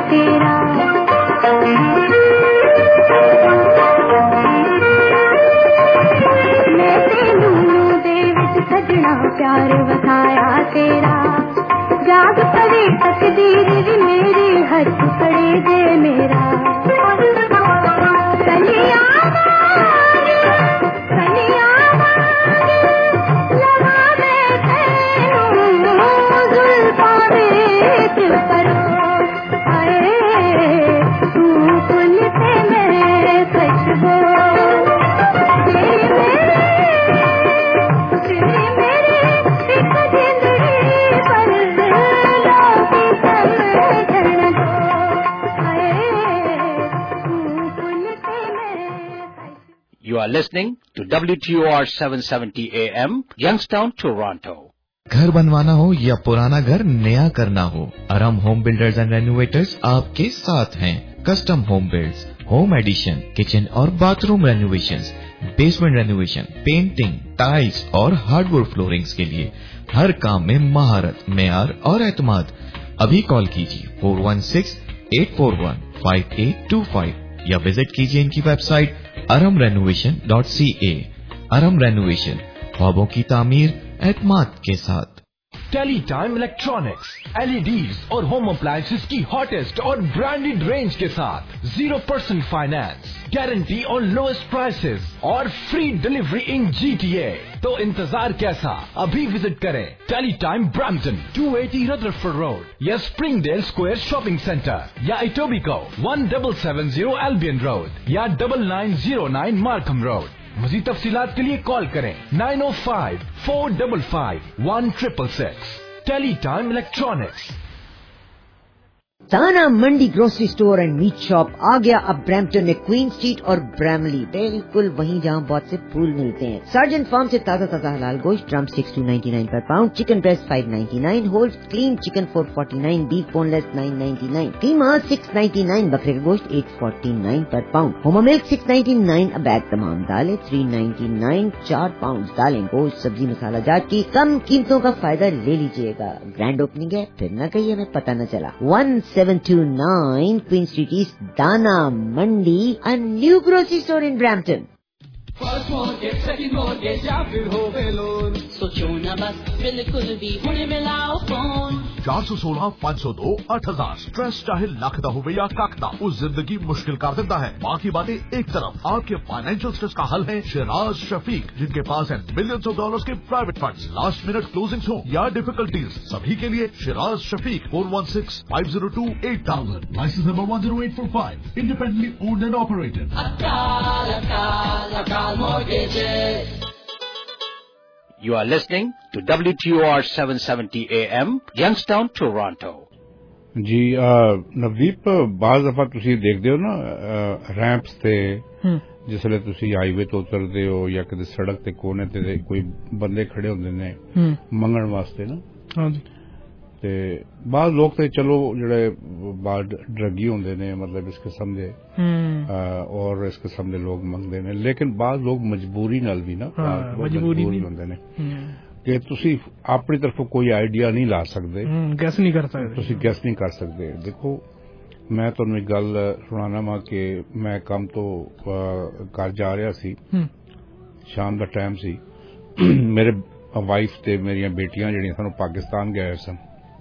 D: तेरा मैं तेनू दे विच सजना प्यार वधाया तेरा जाग पवे तकदीर वी मेरे हथ खड़े दे मेरा कलिया कलिया लगा मैं तेनू जुल्फां विच परोस आए तू फुल ते मैं खुशबू तेरी मेरी एक जिंदड़ी पर लोटी समझन दो आए तू फुल ते मैं
B: You are listening to W T O R seven seventy A M, Youngstown, Toronto.
M: घर बनवाना हो या पुराना घर नया करना हो, Aram Home Builders and Renovators आपके साथ हैं। Custom home builds, home addition, kitchen और bathroom renovations, basement renovation, painting, tiles और हार्डवुड फ्लोरिंग्स के लिए हर काम में महारत, मेयार और एतमाद। अभी कॉल कीजिए four one six eight four one five eight two five या विजिट कीजिए इनकी website Aram renovation dot C A. Aram renovation, ख्वाबों की तामीर एतमाद के साथ।
K: टेली टाइम इलेक्ट्रॉनिक्स, एलईडीज और होम अप्लायंसेस की हॉटेस्ट और ब्रांडेड रेंज के साथ जीरो परसेंट फाइनेंस, गारंटी और लोएस्ट प्राइसेस और फ्री डिलीवरी इन जीटीए। तो इंतजार कैसा, अभी विजिट करें Tele Time Brampton two eighty Rutherford Road या स्प्रिंगडेल स्क्वायर शॉपिंग सेंटर या Etobicoke one double seven zero Albion Road या double nine zero nine Markham Road. मज़ीद तफसीलात के लिए कॉल करें nine O five four double five one triple six. Tele Time Electronics.
A: Dana Mandi grocery store and meat shop आ गया अब Brampton में, क्वीन स्ट्रीट और ब्रैमली, बिल्कुल वहीं जहां बहुत से फूल मिलते हैं। सर्जन फार्म से ताजा ताजा हलाल गोश्त, drumsticks two ninety nine per pound, chicken breast five ninety nine, whole clean chicken four forty nine, beef boneless nine ninety nine, keema six ninety nine, बकरे का गोश्त eight forty nine per pound, homo milk six ninety nine a bag, तमाम दालें three ninety nine, चार pound दालें, गोश्त, सब्जी, मसाला जात की कम कीमतों का फायदा ले लीजिएगा। ग्रैंड ओपनिंग है, फिर न कहिए हमें पता न चला। One seven two nine Queen Street East, Dana Mandi, a new grocery store in Brampton.
N: First mortgage, second mortgage या फिर होवे लोन, सोचो ना बस, बिल्कुल भी हुणे मिलाओ फोन।
O: चार सौ सोलह पाँच सौ दो आठ हजार स्ट्रेस चाहे लख दा होवे या कख दा, उस जिंदगी मुश्किल कर देता है। बाकी बातें एक तरफ, आपके फाइनेंशियल स्ट्रेस का हल है शिराज शफीक, जिनके पास है मिलियंस ऑफ डॉलर्स के private funds, last minute closings हो या डिफिकल्टीज, सभी के लिए Shiraz Shafiq four one six five zero two eight thousand, licence number one zero eight four five, independently owned and operated.
N: अकाल अकाल अकाल mortgages.
B: You are listening to W T O R seven seventy A M, Youngstown, Toronto.
C: जी नवदीप, बाज़ दफा तुसी देखते हो ना ramps ते जिसले तुसी हाईवे तो उतरते हो या किसी सड़क ते कोने ते कोई बंदे खड़े होंदे ने मंगण वास्ते ना। हाँ जी। ते बाज़ लोग ते चलो जेड़े बाल ड्रगी होंदे ने, मतलब इस किस्म दे और इस किस्म दे लोग मंगदे ने, लेकिन बाज़ लोग मजबूरी नाल भी ना मजबूरी होंदे ने कि तुसी अपनी तरफों कोई आइडिया नहीं ला सकते,
F: गैस नहीं कर सकते,
C: तुसी गैस नहीं कर सकते। देखो मैं तुहानू एक गल सुनाना वा कि मैं काम तो घर जा रहा सी, शाम का टाइम सी, मेरे वाइफ ते मेरिया बेटियां जड़ियां सानू पाकिस्तान गए सन।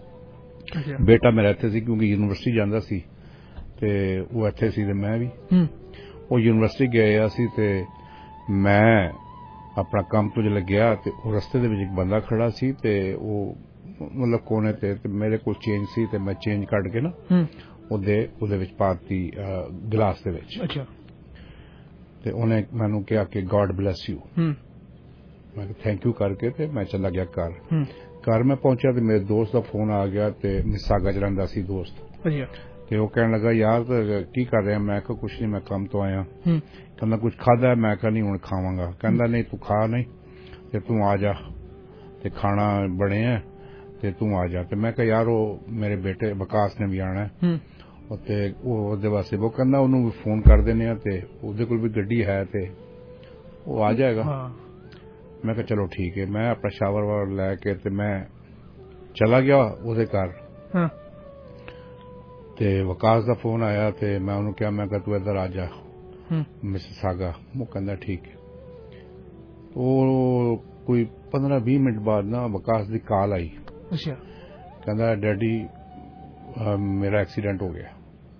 C: बेटा मेरा इत्थे सी क्योंकि यूनिवर्सिटी जांदा सी ते वो इत्थे सी ते मैं भी। वो यूनिवर्सिटी गया सी ते मैं अपना काम तो जिसले गया ते रस्ते दे विच एक बंदा खड़ा सी ते वो मतलब कोने ते, ते मेरे कोल चेंज सी ते मैं चेंज कट के ना ओदे ओदे विच पाती गिलास दे विच। अच्छा। ते उन्हें मैनू कहा कि गॉड ब्लेस यू, मैं थैंक यू करके ते मैं चला गया घर। घर में पहुंचा तो मेरे दोस्त का फोन आ गया, ते मिसागा चलांदा सी दोस्त, ते वो कहने लगा यार की कर रहे हैं? मैं कहा कुछ नहीं, मैं काम तो आया। कहना कुछ खादा है? मैं कहा नहीं हुण खावांगा। कहंदा नहीं तू खा नहीं ते तू आ जा, ते खाना बने हैं ते तू आ जा। ते मैं कहा यार वो मेरे बेटे विकास ने भी आना है ते ओदे वास्ते वो कहंदा ओनू भी फोन कर देने आ ते ओदे कोल भी गड्डी है ते वो आ जाएगा। मैं कहा चलो ठीक है। मैं अपना शावर वावर लैके ते मैं चला गया ओदे घर। ਤੇ ਵਿਕਾਸ ਦਾ ਫੋਨ ਆਇਆ ਤੇ ਮੈਂ ਉਹਨੂੰ ਕਿਹਾ ਮੈਂ ਕਿਹਾ ਤੂੰ ਇੱਧਰ ਆ ਜਾ ਮਿਸਿਸਾਗਾ। ਉਹ ਕਹਿੰਦਾ ਠੀਕ ਹੈ। ਉਹ ਕੋਈ ਪੰਦਰਾਂ ਵੀਹ ਮਿੰਟ ਬਾਅਦ ਨਾ ਵਿਕਾਸ ਦੀ ਕਾਲ ਆਈ।
F: ਅੱਛਾ।
C: ਕਹਿੰਦਾ ਡੈਡੀ ਮੇਰਾ ਐਕਸੀਡੈਂਟ ਹੋ ਗਿਆ।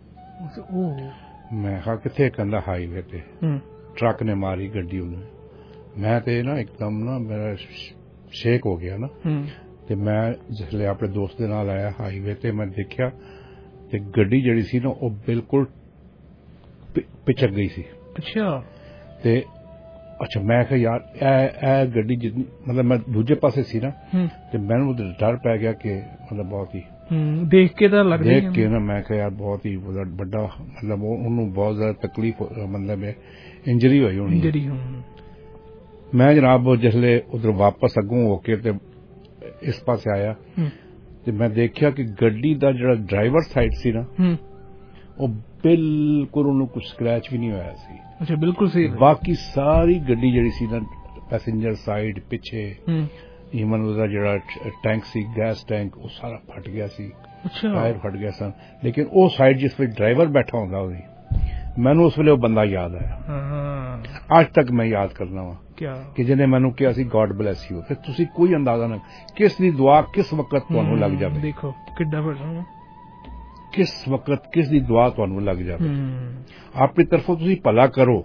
C: ਮੈਂ ਕਿਹਾ ਕਿੱਥੇ? ਕਹਿੰਦਾ ਹਾਈਵੇ ਤੇ ਟਰੱਕ ਨੇ ਮਾਰੀ ਗੱਡੀ ਉਹਨੂੰ। ਮੈਂ ਤੇ ਨਾ ਇੱਕਦਮ ਨਾ ਮੇਰਾ ਸ਼ੇਕ ਹੋ ਗਿਆ ਨਾ ਤੇ ਮੈਂ ਜਿਸਲੇ ਆਪਣੇ ਦੋਸਤ ਦੇ ਨਾਲ ਆਇਆ ਹਾਈਵੇ ਤੇ ਮੈਂ ਦੇਖਿਆ ਤੇ ਗੱਡੀ ਜਿਹੜੀ ਸੀ ਨਾ ਉਹ ਬਿਲਕੁਲ ਪਿਛਕ ਗਈ ਸੀ। ਅੱਛਾ। ਤੇ ਅੱਛਾ ਮੈਂ ਕਿਹਾ ਯਾਰ ਇਹ ਇਹ ਗੱਡੀ ਜਿੰਨੀ ਮਤਲਬ ਮੈਂ ਦੂਜੇ ਪਾਸੇ ਸੀ ਨਾ ਤੇ ਮੈਨੂੰ ਡਰ ਪੈ ਗਿਆ ਕਿ ਮਤਲਬ ਬਹੁਤ ਹੀ
F: ਦੇਖ ਕੇ ਤਾਂ ਲੱਗਦਾ
C: ਦੇਖ ਕੇ ਨਾ ਮੈਂ ਕਿਹਾ ਯਾਰ ਬਹੁਤ ਹੀ ਵੱਡਾ ਮਤਲਬ ਉਹਨੂੰ ਬਹੁਤ ਜ਼ਿਆਦਾ ਤਕਲੀਫ ਮਤਲਬ ਇੰਜਰੀ ਹੋਈ ਹੋਣੀ। ਇੰਜਰੀ ਮੈਂ ਜਨਾਬ ਜਿਸਲੇ ਉਧਰ ਵਾਪਸ ਅੱਗੋਂ ਹੋ ਕੇ ਤੇ ਇਸ ਪਾਸੇ ਆਇਆ ਤੇ ਮੈਂ ਦੇਖਿਆ ਕਿ ਗੱਡੀ ਦਾ ਜਿਹੜਾ ਡਰਾਈਵਰ ਸਾਈਡ ਸੀ ਨਾ ਉਹ ਬਿਲਕੁਲ ਉਹਨੂੰ ਕੁਝ ਸਕ੍ਰੈਚ ਵੀ ਨਹੀਂ ਹੋਇਆ ਸੀ। ਅੱਛਾ ਬਿਲਕੁਲ ਸਹੀ। ਬਾਕੀ ਸਾਰੀ ਗੱਡੀ ਜਿਹੜੀ ਸੀ ਨਾ ਪੈਸੇਂਜਰ ਸਾਈਡ ਪਿੱਛੇ ਈਵਨ ਉਹਦਾ ਜਿਹੜਾ ਟੈਂਕ ਸੀ ਗੈਸ ਟੈਂਕ ਉਹ ਸਾਰਾ ਫਟ ਗਿਆ ਸੀ। ਟਾਇਰ ਫਟ ਗਿਆ ਸਨ। ਲੇਕਿਨ ਉਹ ਸਾਈਡ ਜਿਸ ਵਿੱਚ ਡਰਾਈਵਰ ਬੈਠਾ ਹੁੰਦਾ ਉਹਦੀ ਮੈਨੂੰ ਉਸ ਵੇਲੇ ਉਹ ਬੰਦਾ ਯਾਦ ਆਇਆ। ਅੱਜ ਤੱਕ ਮੈਂ ਯਾਦ ਕਰਨਾ ਵਾ ਕਿ ਜਿਹਨੇ ਮੈਨੂੰ ਕਿਹਾ ਸੀ ਗॉड ਬਲੈਸ ਯੂ। ਤੇ ਤੁਸੀਂ ਕੋਈ ਅੰਦਾਜ਼ਾ ਨਾ ਕਿਸ ਦੀ ਦੁਆ ਕਿਸ ਵਕਤ ਤੁਹਾਨੂੰ ਲੱਗ ਜਾਵੇ।
F: ਦੇਖੋ ਕਿੱਡਾ ਵੱਡਾ
C: ਕਿਸ ਵਕਤ ਕਿਸ ਦੀ ਦੁਆ ਤੁਹਾਨੂੰ ਲੱਗ ਜਾਵੇ। ਆਪਣੀ ਤਰਫੋਂ ਤੁਸੀਂ ਭਲਾ ਕਰੋ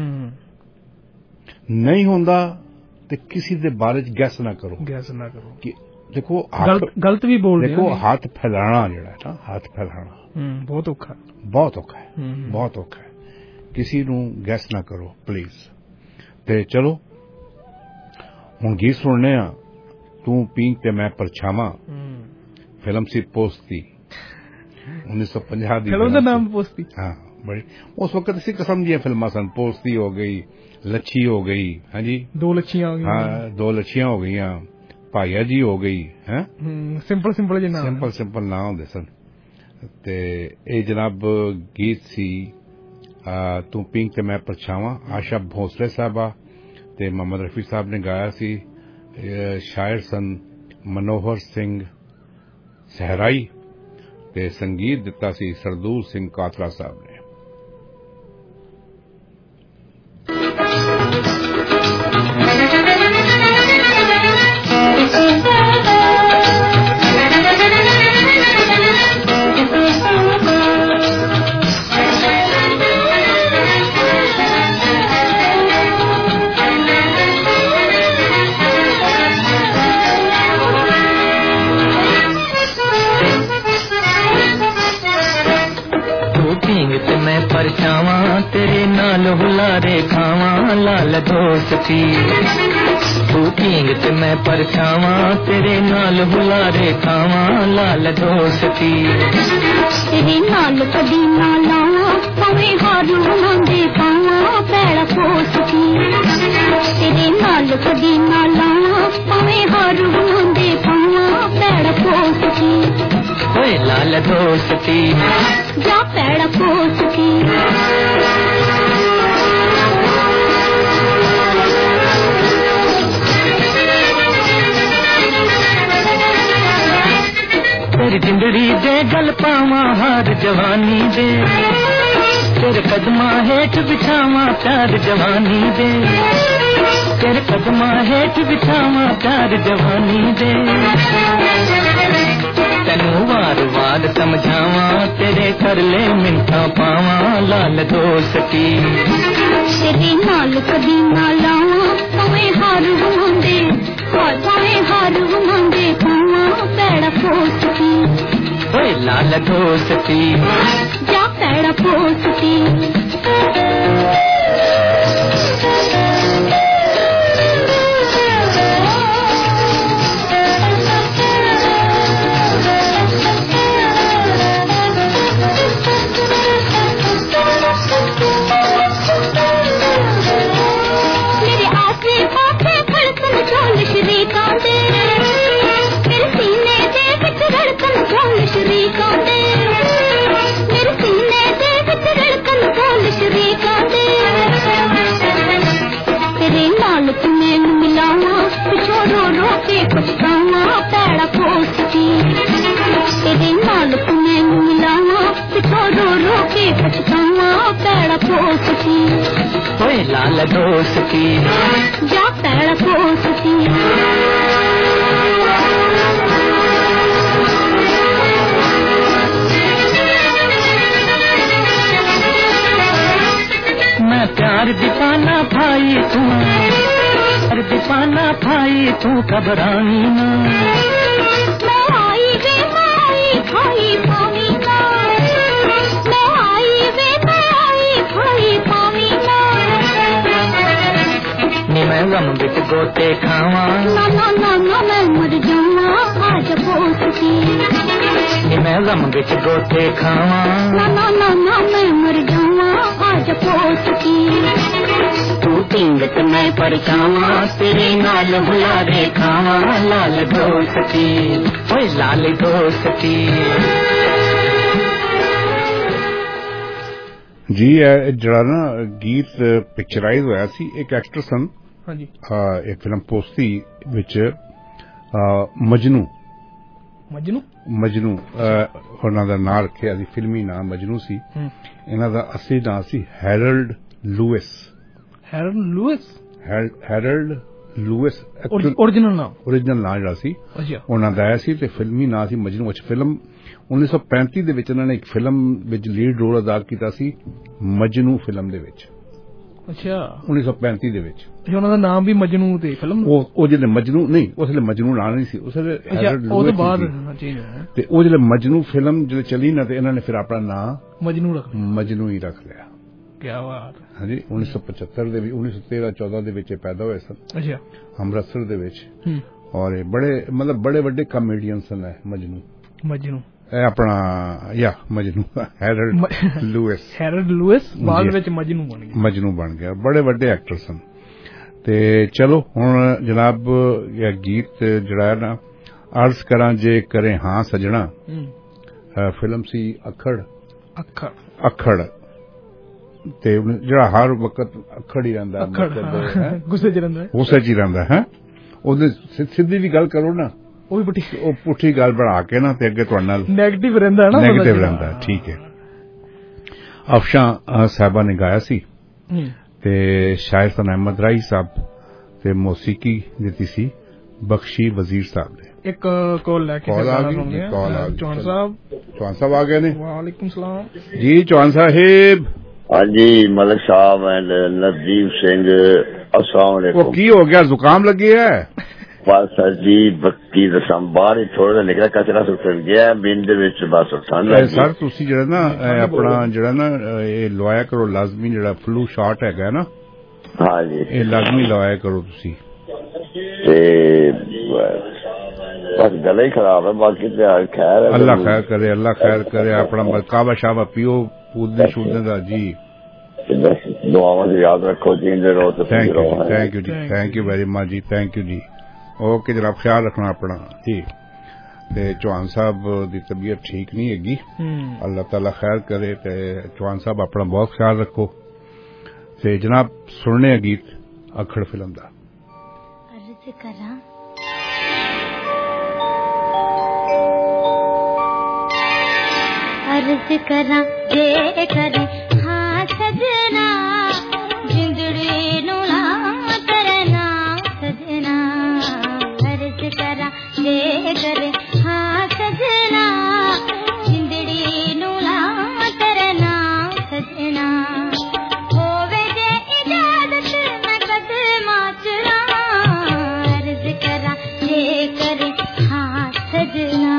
C: ਨਹੀਂ ਹੁੰਦਾ ਤੇ ਕਿਸੇ ਦੇ ਬਾਰੇ ਚ ਗੈਸ ਨਾ ਕਰੋ। ਗੈਸ ਨਾ ਕਰੋ ਕਿ ਦੇਖੋ
F: ਗਲਤ ਵੀ ਬੋਲਦੇ
C: ਦੇਖੋ ਹੱਥ ਫੈਲਾਣਾ ਜਿਹੜਾ ਨਾ ਹੱਥ ਫੈਲਾਣਾ
F: ਬਹੁਤ ਔਖਾ
C: ਬਹੁਤ ਔਖਾ ਹੈ ਬਹੁਤ ਔਖਾ ਹੈ। ਕਿਸੇ ਨੂੰ ਗੈਸ ਨਾ ਕਰੋ ਪਲੀਜ਼। ਤੇ ਚਲੋ ਹੁਣ ਗੀਤ ਸੁਣਨੇ ਆ। ਤੂੰ ਪੀਂਘ ਤੇ ਮੈਂ ਪਰਛਾਵਾਂ ਫਿਲਮ ਸੀ ਪੋਸਤੀ उन्नीस सौ पंजाह दी
F: फिल्म का नाम पोस्ती।
C: हाँ बड़ी उस वक्त इसी किस्म दी फिल्म सन। पोस्ती हो गई लच्छी हो गई। हाँ जी
F: दो लच्छियां हो गई।
C: हाँ दो लच्छियां हो गई भाइया जी हो गई है।
F: सिंपल सिंपल जी नाम
C: सिंपल सिंपल नाम होंदे सन। ते ए जनाब गीत सी तू पींघ ते मैं परछावां आशा भोसले साहबा ते मोहम्मद रफी साहब ने गाया सी। शायर सन मनोहर सिंह सहराई ਤੇ ਸੰਗੀਤ ਦਿੱਤਾ ਸੀ ਸਰਦੂਲ ਸਿੰਘ ਕਾਤਰਾ ਸਾਹਿਬ ਨੇ।
L: परछावां तेरे नाल हुलारे खावां लाल दोस्ती। तू पींघ ते मैं परछावां तेरे नाल हुलारे खावां लाल दोस्ती।
D: तेरे नाल कदी ना लावां भावें हारू मंगे पावां पैड़ा पोसती। तेरे नाल कदी ना लावां भावें हारू मंगे पावां पैड़ा पोसती।
L: ओए लाल दोस्ती
D: जा पैड़ा पोसती।
L: तेरी जिंदड़ी दे गल पावां हार जवानी दे। तेरे कदमा हेठ बिछावां प्यार जवानी दे। तेरे कदमा हेठ बिछावां प्यार जवानी दे। तेनू वार वार समझावां तेरे कर ले मिंटा पावां लाल दोस्ती।
D: तेरे नाल कदी ना लावां भावें हार मंगे भावें हार मंगे पावां पैड़ा पोसती।
L: ओए लाल दोस्ती
D: जा पैड़ा पोसती। मेरे सीने दे विच धड़कन झोल शरीकां दे। मेरे के पछतावा पैड़ा पोसती
L: ओए लाल दोस्ती
D: जा पैड़ा पोसती
L: मैं प्यार दीपाना भाई तू प्यार दीपाना भाई तू घबरानी ना
D: मैं आई वे मैं आई भाई पावी ना मैं आई वे मैं आई भाई पावी ना
L: नी मैं गम बिच गोते खावा
D: ना ना ना ना मैं मर जावा आज पोसती
L: नी मैं गम बिच गोते खावा
D: ना ना ना ना मैं मर जावा आज पोसती
L: तू टिंगत मैं परछावा तेरे नाल भुला दे खावा लाल दोस्ती ओए लाल दोस्ती
C: जी ਇਹ ਜਿਹੜਾ ਨਾ ਗੀਤ ਪਿਕਚਰਾਈਜ਼ ਹੋਇਆ ਸੀ ਇੱਕ ਐਕਟਰ ਸਨ
F: ਹਾਂਜੀ
C: ਇੱਕ ਫਿਲਮ ਪੋਸਤੀ ਵਿੱਚ ਮਜਨੂ
F: ਮਜਨੂ
C: ਮਜਨੂ ਉਹਨਾਂ ਦਾ ਨਾਂ ਰੱਖਿਆ ਸੀ ਫਿਲਮੀ ਨਾਮ ਮਜਨੂ ਸੀ ਇਹਨਾਂ ਦਾ ਅਸਲੀ ਨਾਂ ਸੀ Harold Lewis
F: Harold Lewis
C: Harold Lewis
F: original नाम
C: ओरिजिनल ਨਾਂ ਜਿਹੜਾ ਸੀ ਉਹਨਾਂ ਦਾ ਆਇਆ ਸੀ ਤੇ ਫਿਲਮੀ ਨਾਂ ਸੀ ਮਜਨੂ ਵਿੱਚ ਫਿਲਮ उन्नीस सौ पैंतीस ਦੇ ਵਿੱਚ ਇਹਨਾਂ ਨੇ ਇੱਕ ਫਿਲਮ ਵਿੱਚ ਲੀਡ ਰੋਲ ਅਦਾ ਕੀਤਾ ਸੀ ਮਜਨੂ ਫਿਲਮ ਦੇ ਵਿੱਚ
F: ਅੱਛਾ
C: उन्नीस सौ पैंतीस ਦੇ ਵਿੱਚ
F: ਉਹਨਾਂ ਦਾ ਨਾਮ ਵੀ ਮਜਨੂ ਤੇ ਫਿਲਮ
C: ਉਹ ਉਹ ਜਿਹੜੇ ਮਜਨੂ ਨਹੀਂ ਉਸ ਵੇਲੇ ਮਜਨੂ ਨਾਂ ਨਹੀਂ ਸੀ ਉਸ ਵੇਲੇ
F: ਉਹ ਤੋਂ ਬਾਅਦ ਚੇਂਜ ਹੋਇਆ
C: ਤੇ ਉਹ ਜਿਹੜੇ ਮਜਨੂ ਫਿਲਮ ਜਿਹੜੇ ਚੱਲੀ ਨਾ ਤੇ ਇਹਨਾਂ ਨੇ ਫਿਰ ਆਪਣਾ ਨਾਂ
F: ਮਜਨੂ ਰੱਖ ਲਿਆ
C: ਮਜਨੂ ਹੀ ਰੱਖ ਲਿਆ
F: ਕੀ ਬਾਤ
C: ਹਾਂਜੀ उन्नीस सौ पचहत्तर ਦੇ ਵਿੱਚ उन्नीस सौ तेरह चौदह ਦੇ ਵਿੱਚ ਪੈਦਾ ਹੋਏ ਸਨ
F: ਅੱਛਾ
C: ਅੰਮ੍ਰਿਤਸਰ ਦੇ ਵਿੱਚ ਔਰ ਇਹ ਬੜੇ ਮਤਲਬ ਬੜੇ ਵੱਡੇ ਕਾਮੇਡੀਅਨ ਸਨ ਮਜਨੂ
F: ਮਜਨੂ
C: ਇਹ ਆਪਣਾ ਯਾ Majnu Harold Lewis
F: Harold Lewis ਬਾਅਦ ਵਿੱਚ ਮਜਨੂ ਬਣ ਗਿਆ
C: ਮਜਨੂ ਬਣ ਗਿਆ ਬੜੇ ਵੱਡੇ ਐਕਟਰ ਸਨ ਤੇ ਚਲੋ ਹੁਣ ਜਨਾਬ ਇਹ ਗੀਤ ਜਿਹੜਾ ਹੈ ਨਾ ਅਰਜ਼ ਕਰਾਂ ਜੇ ਕਰੇ ਹਾਂ ਸਜਣਾ ਫਿਲਮ ਸੀ ਅਖੜ
F: ਅਖੜ
C: ਅਖੜ ਤੇ ਜਿਹੜਾ ਹਰ ਵਕਤ ਅਖੜ ਹੀ ਰਹਿੰਦਾ
F: ਗੁੱਸੇ ਚ ਰਹਿੰਦਾ
C: ਗੁੱਸੇ ਚ ਹੀ ਰਹਿੰਦਾ ਹੈ ਉਹਦੇ ਸਿੱਧੀ ਵੀ ਗੱਲ ਕਰੋ ਨਾ
F: ਉਹ ਵੀ ਪੁੱਠੀ
C: ਉਹ ਪੁੱਠੀ ਗੱਲ ਬਣਾ ਕੇ ਨਾ ਤੇ ਅੱਗੇ ਤੁਹਾਡੇ ਨਾਲ
F: ਨੈਗੇਟਿਵ ਰਹਿੰਦਾ ਨਾ
C: ਨੈਗੇਟਿਵ ਰਹਿੰਦਾ ਠੀਕ ਹੈ ਅਫਸ਼ਾਂ ਸਾਹਿਬਾ ਨੇ ਗਾਇਆ ਸੀ ਤੇ ਸ਼ਾਇਰ ਸਨ ਅਹਿਮਦ ਰਾਈ ਸਾਹਿਬ ਤੇ ਮੌਸੀਕੀ ਦਿੱਤੀ ਸੀ ਬਖਸ਼ੀ ਵਜ਼ੀਰ ਸਾਹਿਬ ਨੇ
F: ਇੱਕ ਕਾਲ ਲੈ ਕੇ ਚੌਹਾਨ ਸਾਹਿਬ
C: ਚੌਹਾਨ ਸਾਹਿਬ ਆ ਗਏ ਨੇ
F: ਵਾਲੇਕੁਮ ਸਲਾਮ
C: ਜੀ ਚੌਹਾਨ ਸਾਹਿਬ
P: ਹਾਂਜੀ ਮਲਕ ਸਾਹਿਬ ਐਂਡ ਨਦੀਪ ਸਿੰਘ अस्सलाम वालेकुम
C: वो की हो गया जुकाम लगी है
P: बस सर जी बक्की दसम बाहर ही थोड़ा सा निकला कचरा सुट गया बिन दे विच बस ठंड लगी
C: सर तुसी जेड़ा ना अपना जेड़ा ना ये लवाया करो लाजमी जेड़ा फ्लू शॉट हैगा ना
P: हां जी
C: ये लाजमी लवाया करो तुसी
P: ते बस गला ही खराब है बाकी तो खैर है
C: अल्लाह खैर करे अल्लाह खैर करे अपना कावा शावा पियो पूदे शूदे दा जी
P: दुआओं से याद रखो जींदे रहो तो
C: thank you thank you ji thank you very much ji thank you ji okay जनाब ख्याल रखना अपना जी ते चौहान साहब दी तबीयत ठीक नहीं हैगी अल्लाह ताला खैर करे ते चौहान साहब अपना बहुत ख्याल रखो ते जनाब सुनने गीत अखड़ फिल्म दा
D: अर्ज करा अर्ज करा जे करे हाँ सजना जिंदड़ी नू ला करना सजना अर्ज करा जे करे हाँ सजना जिंदड़ी नू ला करना सजना होवे जे इजाजत मैं कदमां चला अर्ज करा जे करे हाँ सजना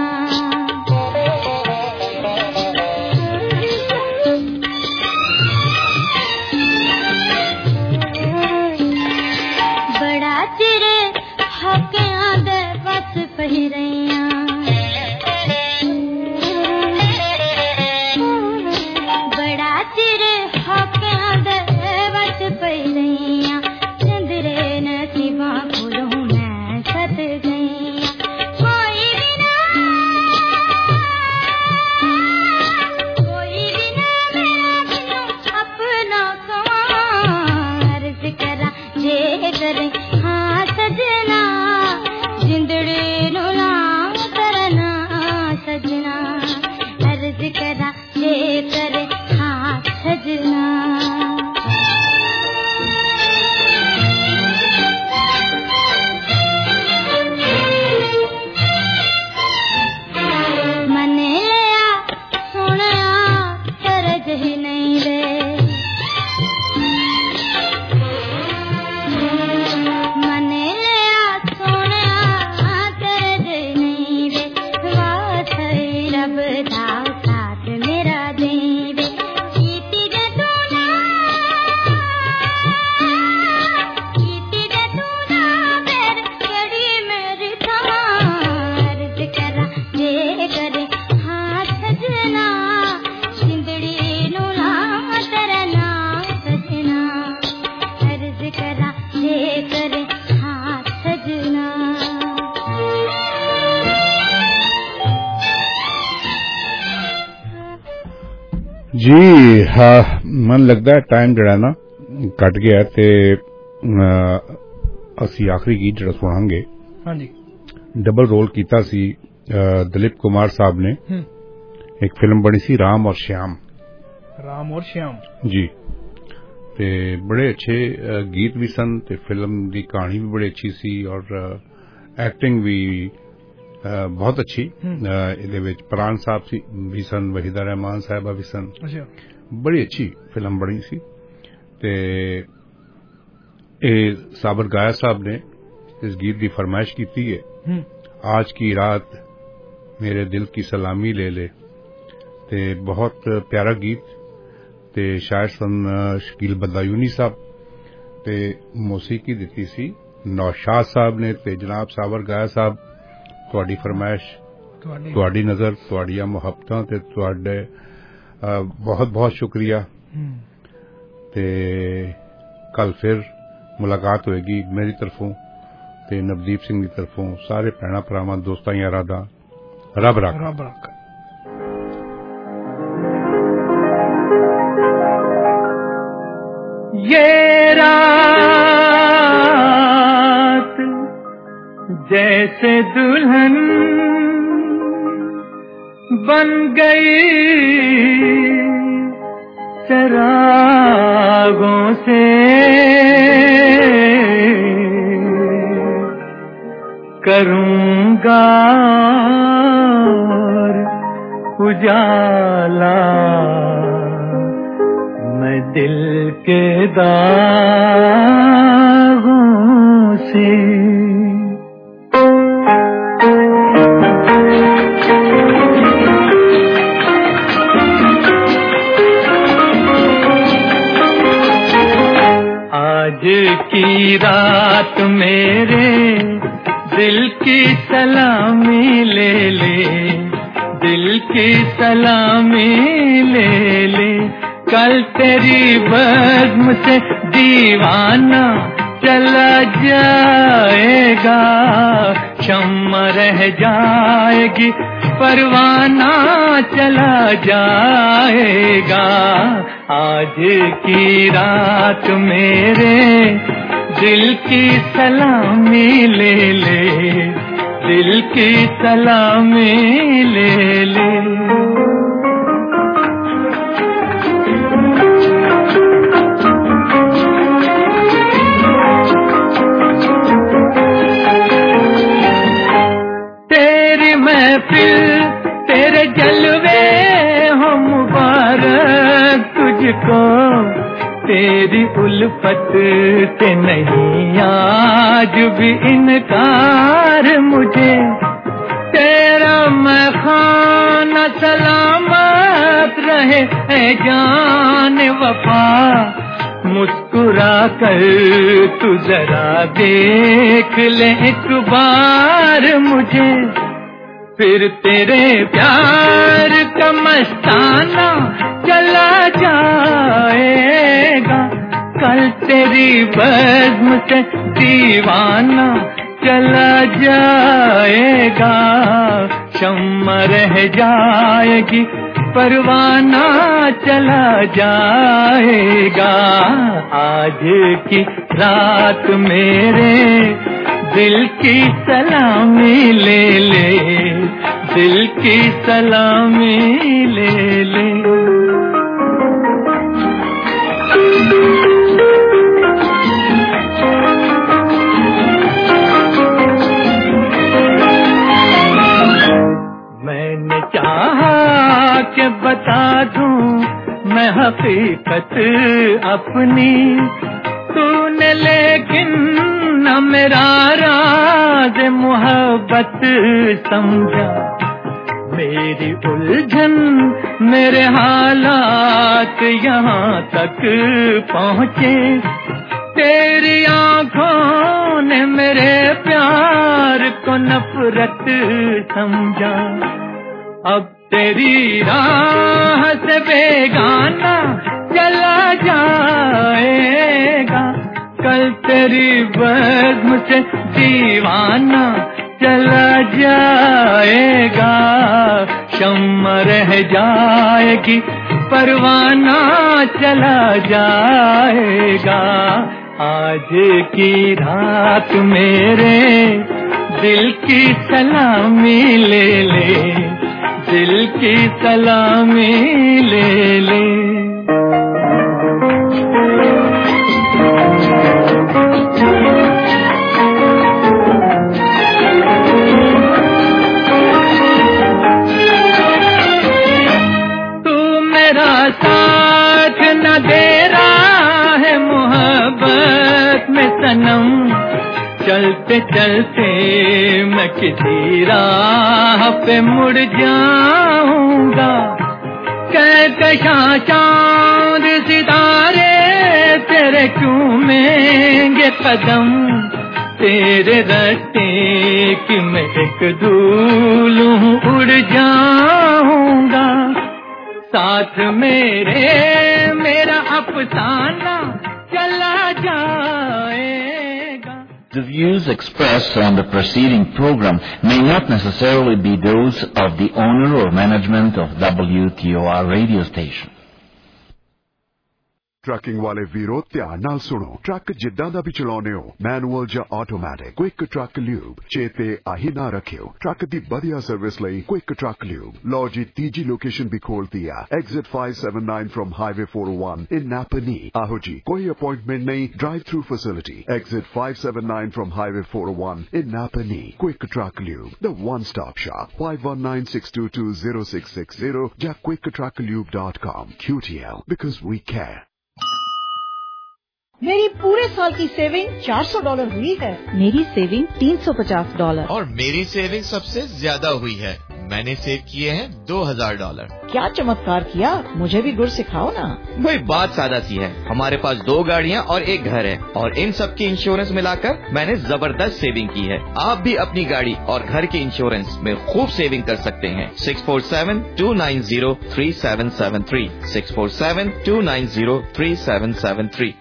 D: सजना अर्ज करा जे करे ही नहीं रे मने लिया सोने तेरे दिल नहीं रे वास रब दा साथ मेरा दे रे कीती दे तू ना कीती दे तू ना मेरे कड़ी मेरी थार करा जे करे हाथ सजना जिंदड़ी नु नाम तेरा नाम सजना अर्ज करा जे करे हाथ सजना
C: जी हाँ मन लगता है टाइम जड़ा ना कट गया ते असी आखिरी गीत जड़ा सुनांगे
F: हाँ जी
C: डबल रोल कीता सी दिलीप कुमार साहब ने एक फिल्म बनी सी राम और श्याम
F: राम और श्याम
C: जी ते बड़े अच्छे गीत भी सन ते फिल्म दी कहानी भी बड़ी अच्छी सी और एक्टिंग भी बहुत अच्छी ਇਹਦੇ ਵਿੱਚ प्राण साहब सी भी सन वहीदा रहमान साहबा भी सन
F: अच्छा
C: बड़ी अच्छी फिल्म बनी सी ते ए साबर गाया साहब ने इस गीत की फरमाइश की है आज की रात मेरे दिल की सलामी ले ले ते बहुत प्यारा गीत ते शायर सन शकील बदायूनी साहब ते मौसीकी दी सी नौशाद साहब ने ते जनाब साबर गाया साहब तुहाडी फरमाइश तुहाडी नजर तुहाडियां मुहब्बतां ते तुहाडे बहुत बहुत शुक्रिया ते कल फिर मुलाकात होएगी मेरी तरफों ते नवदीप सिंह की तरफों सारे भैणा भरावां दोस्तां यारां दा रब रख
F: रब रख
L: ये रात जैसे दुल्हन बन गई चरागों से करूंगा उजाला मैं दिल के दागों से आज की रात मेरे दिल की सलामी ले ले दिल की सलामी ले ले कल तेरी बज़्म से दीवाना चला जाएगा शम्मा रह जाएगी परवाना चला जाएगा आज की रात मेरे दिल की सलामी ले ले दिल की सलामी ले ले तेरी महफिल तेरे जलवे हो मुबारक तुझको तेरी उल्फत से नहीं आज भी इनकार मुझे तेरा मैं खाना सलामत रहे ऐ जान वफा मुस्कुरा कर तू जरा देख ले एक बार मुझे फिर तेरे प्यार का मस्ताना चला जाएगा कल तेरी बज़्म से दीवाना चला जाएगा शम्मा रह जाएगी परवाना चला जाएगा आज की रात मेरे दिल की सलामी ले ले दिल की सलामी ले ले मैंने चाहा कि बता दूं मैं हकीकत अपनी तूने लेकिन न मेरा राज मोहब्बत समझा। मेरी उलझन मेरे हालात यहाँ तक पहुँचे, तेरी आँखों ने मेरे प्यार को नफरत समझा। अब तेरी राह से बेगाना चला जाएगा, कल तेरी बज़्म से दीवाना चला जाएगा। शम्मा रह जाएगी परवाना चला जाएगा। आज की रात मेरे दिल की सलामी ले ले, दिल की सलामी ले ले। तू मेरा साथ न दे रहा है मोहब्बत में सनम, चलते चलते मैं किसी राह पे मुड़ जाऊंगा। कहकशां चांद सितारे तेरे चूमेंगे कदम, तेरे रास्ते की मैं एक धूल हूँ उड़ जाऊंगा। साथ मेरे मेरा अफसाना चला जाएगा।
Q: The views expressed on the preceding program may not necessarily be those of the owner or management of W T O R radio station.
R: Trucking वाले वीरो ध्यान नाल सुनो। ट्रक जिद्दां दा भी चलाउने हो, मैनुअल या ऑटोमैटिक, क्विक ट्रक ल्यूब चेते आही ना रखियो। ट्रक दी बढ़िया सर्विस लई क्विक ट्रक ल्यूब। लो जी तीजी लोकेशन भी खोल दिया, exit five seven nine from highway four oh one in Napanee. आहो जी कोई अपॉइंटमेंट नहीं, drive through facility. Exit five seven nine from highway four oh one in Napanee. Quick truck lube, the one stop shop. Five one nine six two two zero six six zero या quick truck lube dot com. Q T L, because we care.
S: मेरी पूरे साल की saving चार सौ dollar हुई है। मेरी सेविंग तीन सौ पचास डॉलर।
M: और मेरी सेविंग सबसे ज्यादा हुई है, मैंने सेव किए हैं दो हजार डॉलर।
S: क्या चमत्कार किया, मुझे भी गुर सिखाओ ना।
M: वही बात सादा सी है, हमारे पास दो गाड़ियाँ और एक घर है और इन सब की इंश्योरेंस मिलाकर मैंने जबरदस्त सेविंग की है। आप भी अपनी गाड़ी और घर के इंश्योरेंस में खूब सेविंग कर सकते हैं। Six four seven two nine zero three seven seven three six four seven two nine zero three seven seven three.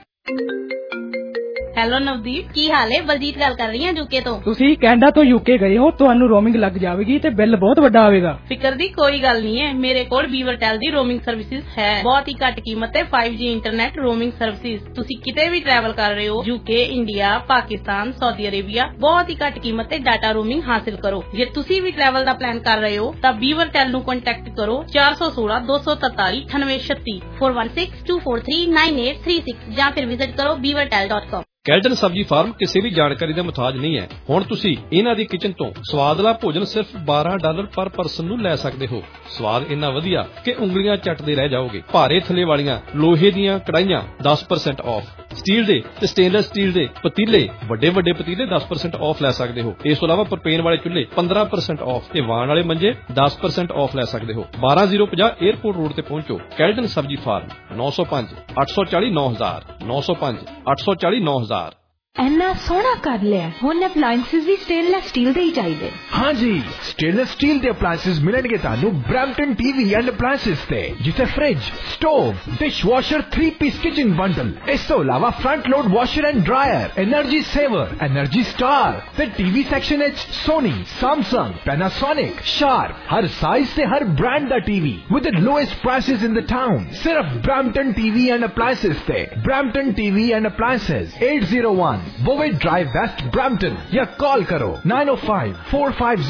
T: Hello Navdeep, ਕੀ ਹਾਲ ਹੈ? ਬਲਜੀਤ ਗੱਲ ਕਰ ਰਹੀ ਹਾਂ ਯੂਕੇ ਤੋਂ।
F: ਤੁਸੀਂ ਕੈਨੇਡਾ ਤੋਂ ਯੂਕੇ ਗਏ ਹੋ, ਤੁਹਾਨੂੰ ਰੋਮਿੰਗ ਲੱਗ ਜਾਵੇਗੀ ਤੇ ਬਿੱਲ ਬਹੁਤ ਵੱਡਾ ਆਵੇਗਾ।
T: ਫਿਕਰ ਦੀ ਕੋਈ ਗੱਲ ਨਹੀਂ ਹੈ, ਮੇਰੇ ਕੋਲ ਬੀਵਰਟੈਲ ਦੀ ਰੋਮਿੰਗ ਸਰਵਿਸਿਜ਼ ਹੈ। ਬਹੁਤ ਹੀ ਘੱਟ ਕੀਮਤ ਤੇ five G internet roaming services. ਤੁਸੀਂ ਕਿਤੇ ਵੀ ਟਰੈਵਲ ਕਰ ਰਹੇ ਹੋ, UK, India, Pakistan, Saudi Arabia, ਬਹੁਤ ਹੀ ਘੱਟ ਕੀਮਤ ਤੇ ਡਾਟਾ ਰੋਮਿੰਗ ਹਾਸਿਲ ਕਰੋ। ਜੇ ਤੁਸੀਂ ਵੀ ਟਰੈਵਲ ਦਾ ਪਲਾਨ ਕਰ ਰਹੇ ਹੋ ਤਾਂ ਬੀਵਰਟੈਲ ਨੂੰ ਕੰਟੈਕਟ ਕਰੋ ਚਾਰ ਸੌ ਸੋਲਾਂ ਦੋ ਸੌ ਤਰਤਾਲੀ ਅਠਾਨਵੇਂ ਛੱਤੀ four one six two four three nine eight three six ਜਾਂ ਫਿਰ ਵਿਜ਼ਿਟ ਕਰੋ beavertel dot com।
U: ਕੈਲਟਨ ਸਬਜ਼ੀ ਫਾਰਮ ਕਿਸੇ ਵੀ ਜਾਣਕਾਰੀ ਦੇ ਮੁਤਾਜ ਨਹੀਂ ਹੈ। ਹੁਣ ਤੁਸੀਂ ਇਹਨਾਂ ਦੀ ਕਿਚਨ ਤੋਂ ਸਵਾਦਲਾ ਭੋਜਨ ਸਿਰਫ ਬਾਰਾਂ ਡਾਲਰ ਪਰ ਪਰਸਨ ਨੂੰ ਲੈ ਸਕਦੇ ਹੋ। ਸਵਾਦ ਇੰਨਾ ਵਧੀਆ ਕਿ ਉਂਗਲੀਆਂ ਚੱਟਦੇ ਰਹਿ ਜਾਓਗੇ। ਭਾਰੇ ਥੱਲੇ ਵਾਲੀਆਂ ਲੋਹੇ ਦੀਆਂ ਕੜਾਈਆਂ ਦਸ ਪਰਸੈਂਟ ਆਫ। ਸਟੀਲ ਦੇ ਤੇ ਸਟੇਨਲੈਸ ਸਟੀਲ ਦੇ ਪਤੀਲੇ, ਵੱਡੇ ਵੱਡੇ ਪਤੀਲੇ ਦਸ ਪਰਸੈਂਟ ਆਫ ਲੈ ਸਕਦੇ ਹੋ। ਇਸ ਤੋਂ ਇਲਾਵਾ ਪ੍ਰੋਪੇਨ ਵਾਲੇ ਚੁੱਲ੍ਹੇ ਪੰਦਰਾਂ ਪਰਸੈਂਟ ਆਫ ਤੇ ਵਾਣ ਵਾਲੇ ਮੰਜੇ ਦਸ ਪਰਸੈਂਟ ਆਫ ਲੈ ਸਕਦੇ ਹੋ। ਬਾਰਾਂ ਜ਼ੀਰੋ ਪੰਜਾਹ 에ਅਰਪੋਰਟ ਰੋਡ ਤੇ ਪਹੁੰਚੋ। ਕੈਲਟਨ ਸਬਜ਼ੀ ਫਾਰਮ ਨੌ ਸੌ ਪੰਜ ਅੱਠ ਸੌ ਚਾਲੀ ਨੌ ਹਜ਼ਾਰ ਨੌ ਸੌ ਪੰਜ ਅੱਠ ਸੌ ਚਾਲੀ ਨੌ ਹਜ਼ਾਰ।
H: ਇੰਨਾ ਸੋਹਣਾ ਕਰ ਲਿਆ, ਹੁਣ ਅਪਲਾਇੰਸਸ ਵੀ ਸਟੇਨਲੈਸ ਸਟੀਲ ਦੇ ਹੀ ਚਾਹੀਦੇ।
K: हाँ जी, स्टेनलेस स्टील के अप्लायंसेस मिलेंगे तानू ब्रैम्पटन टीवी एंड अप्लायंसेस ते, जिथे fridge, stove, dishwasher, three piece kitchen bundle, इस तो अलावा front load washer and dryer, energy saver, energy star ते टीवी सेक्शन एच सोनी, सैमसंग, पैनासोनिक, शार्प, हर साइज से हर ब्रांड दा TV with the lowest prices in the town. सिर्फ ब्रैम्पटन टीवी एंड अप्लायंसेस ते। Brampton TV and appliances eight zero one Bovaird Drive West Brampton या call करो nine ओ five four five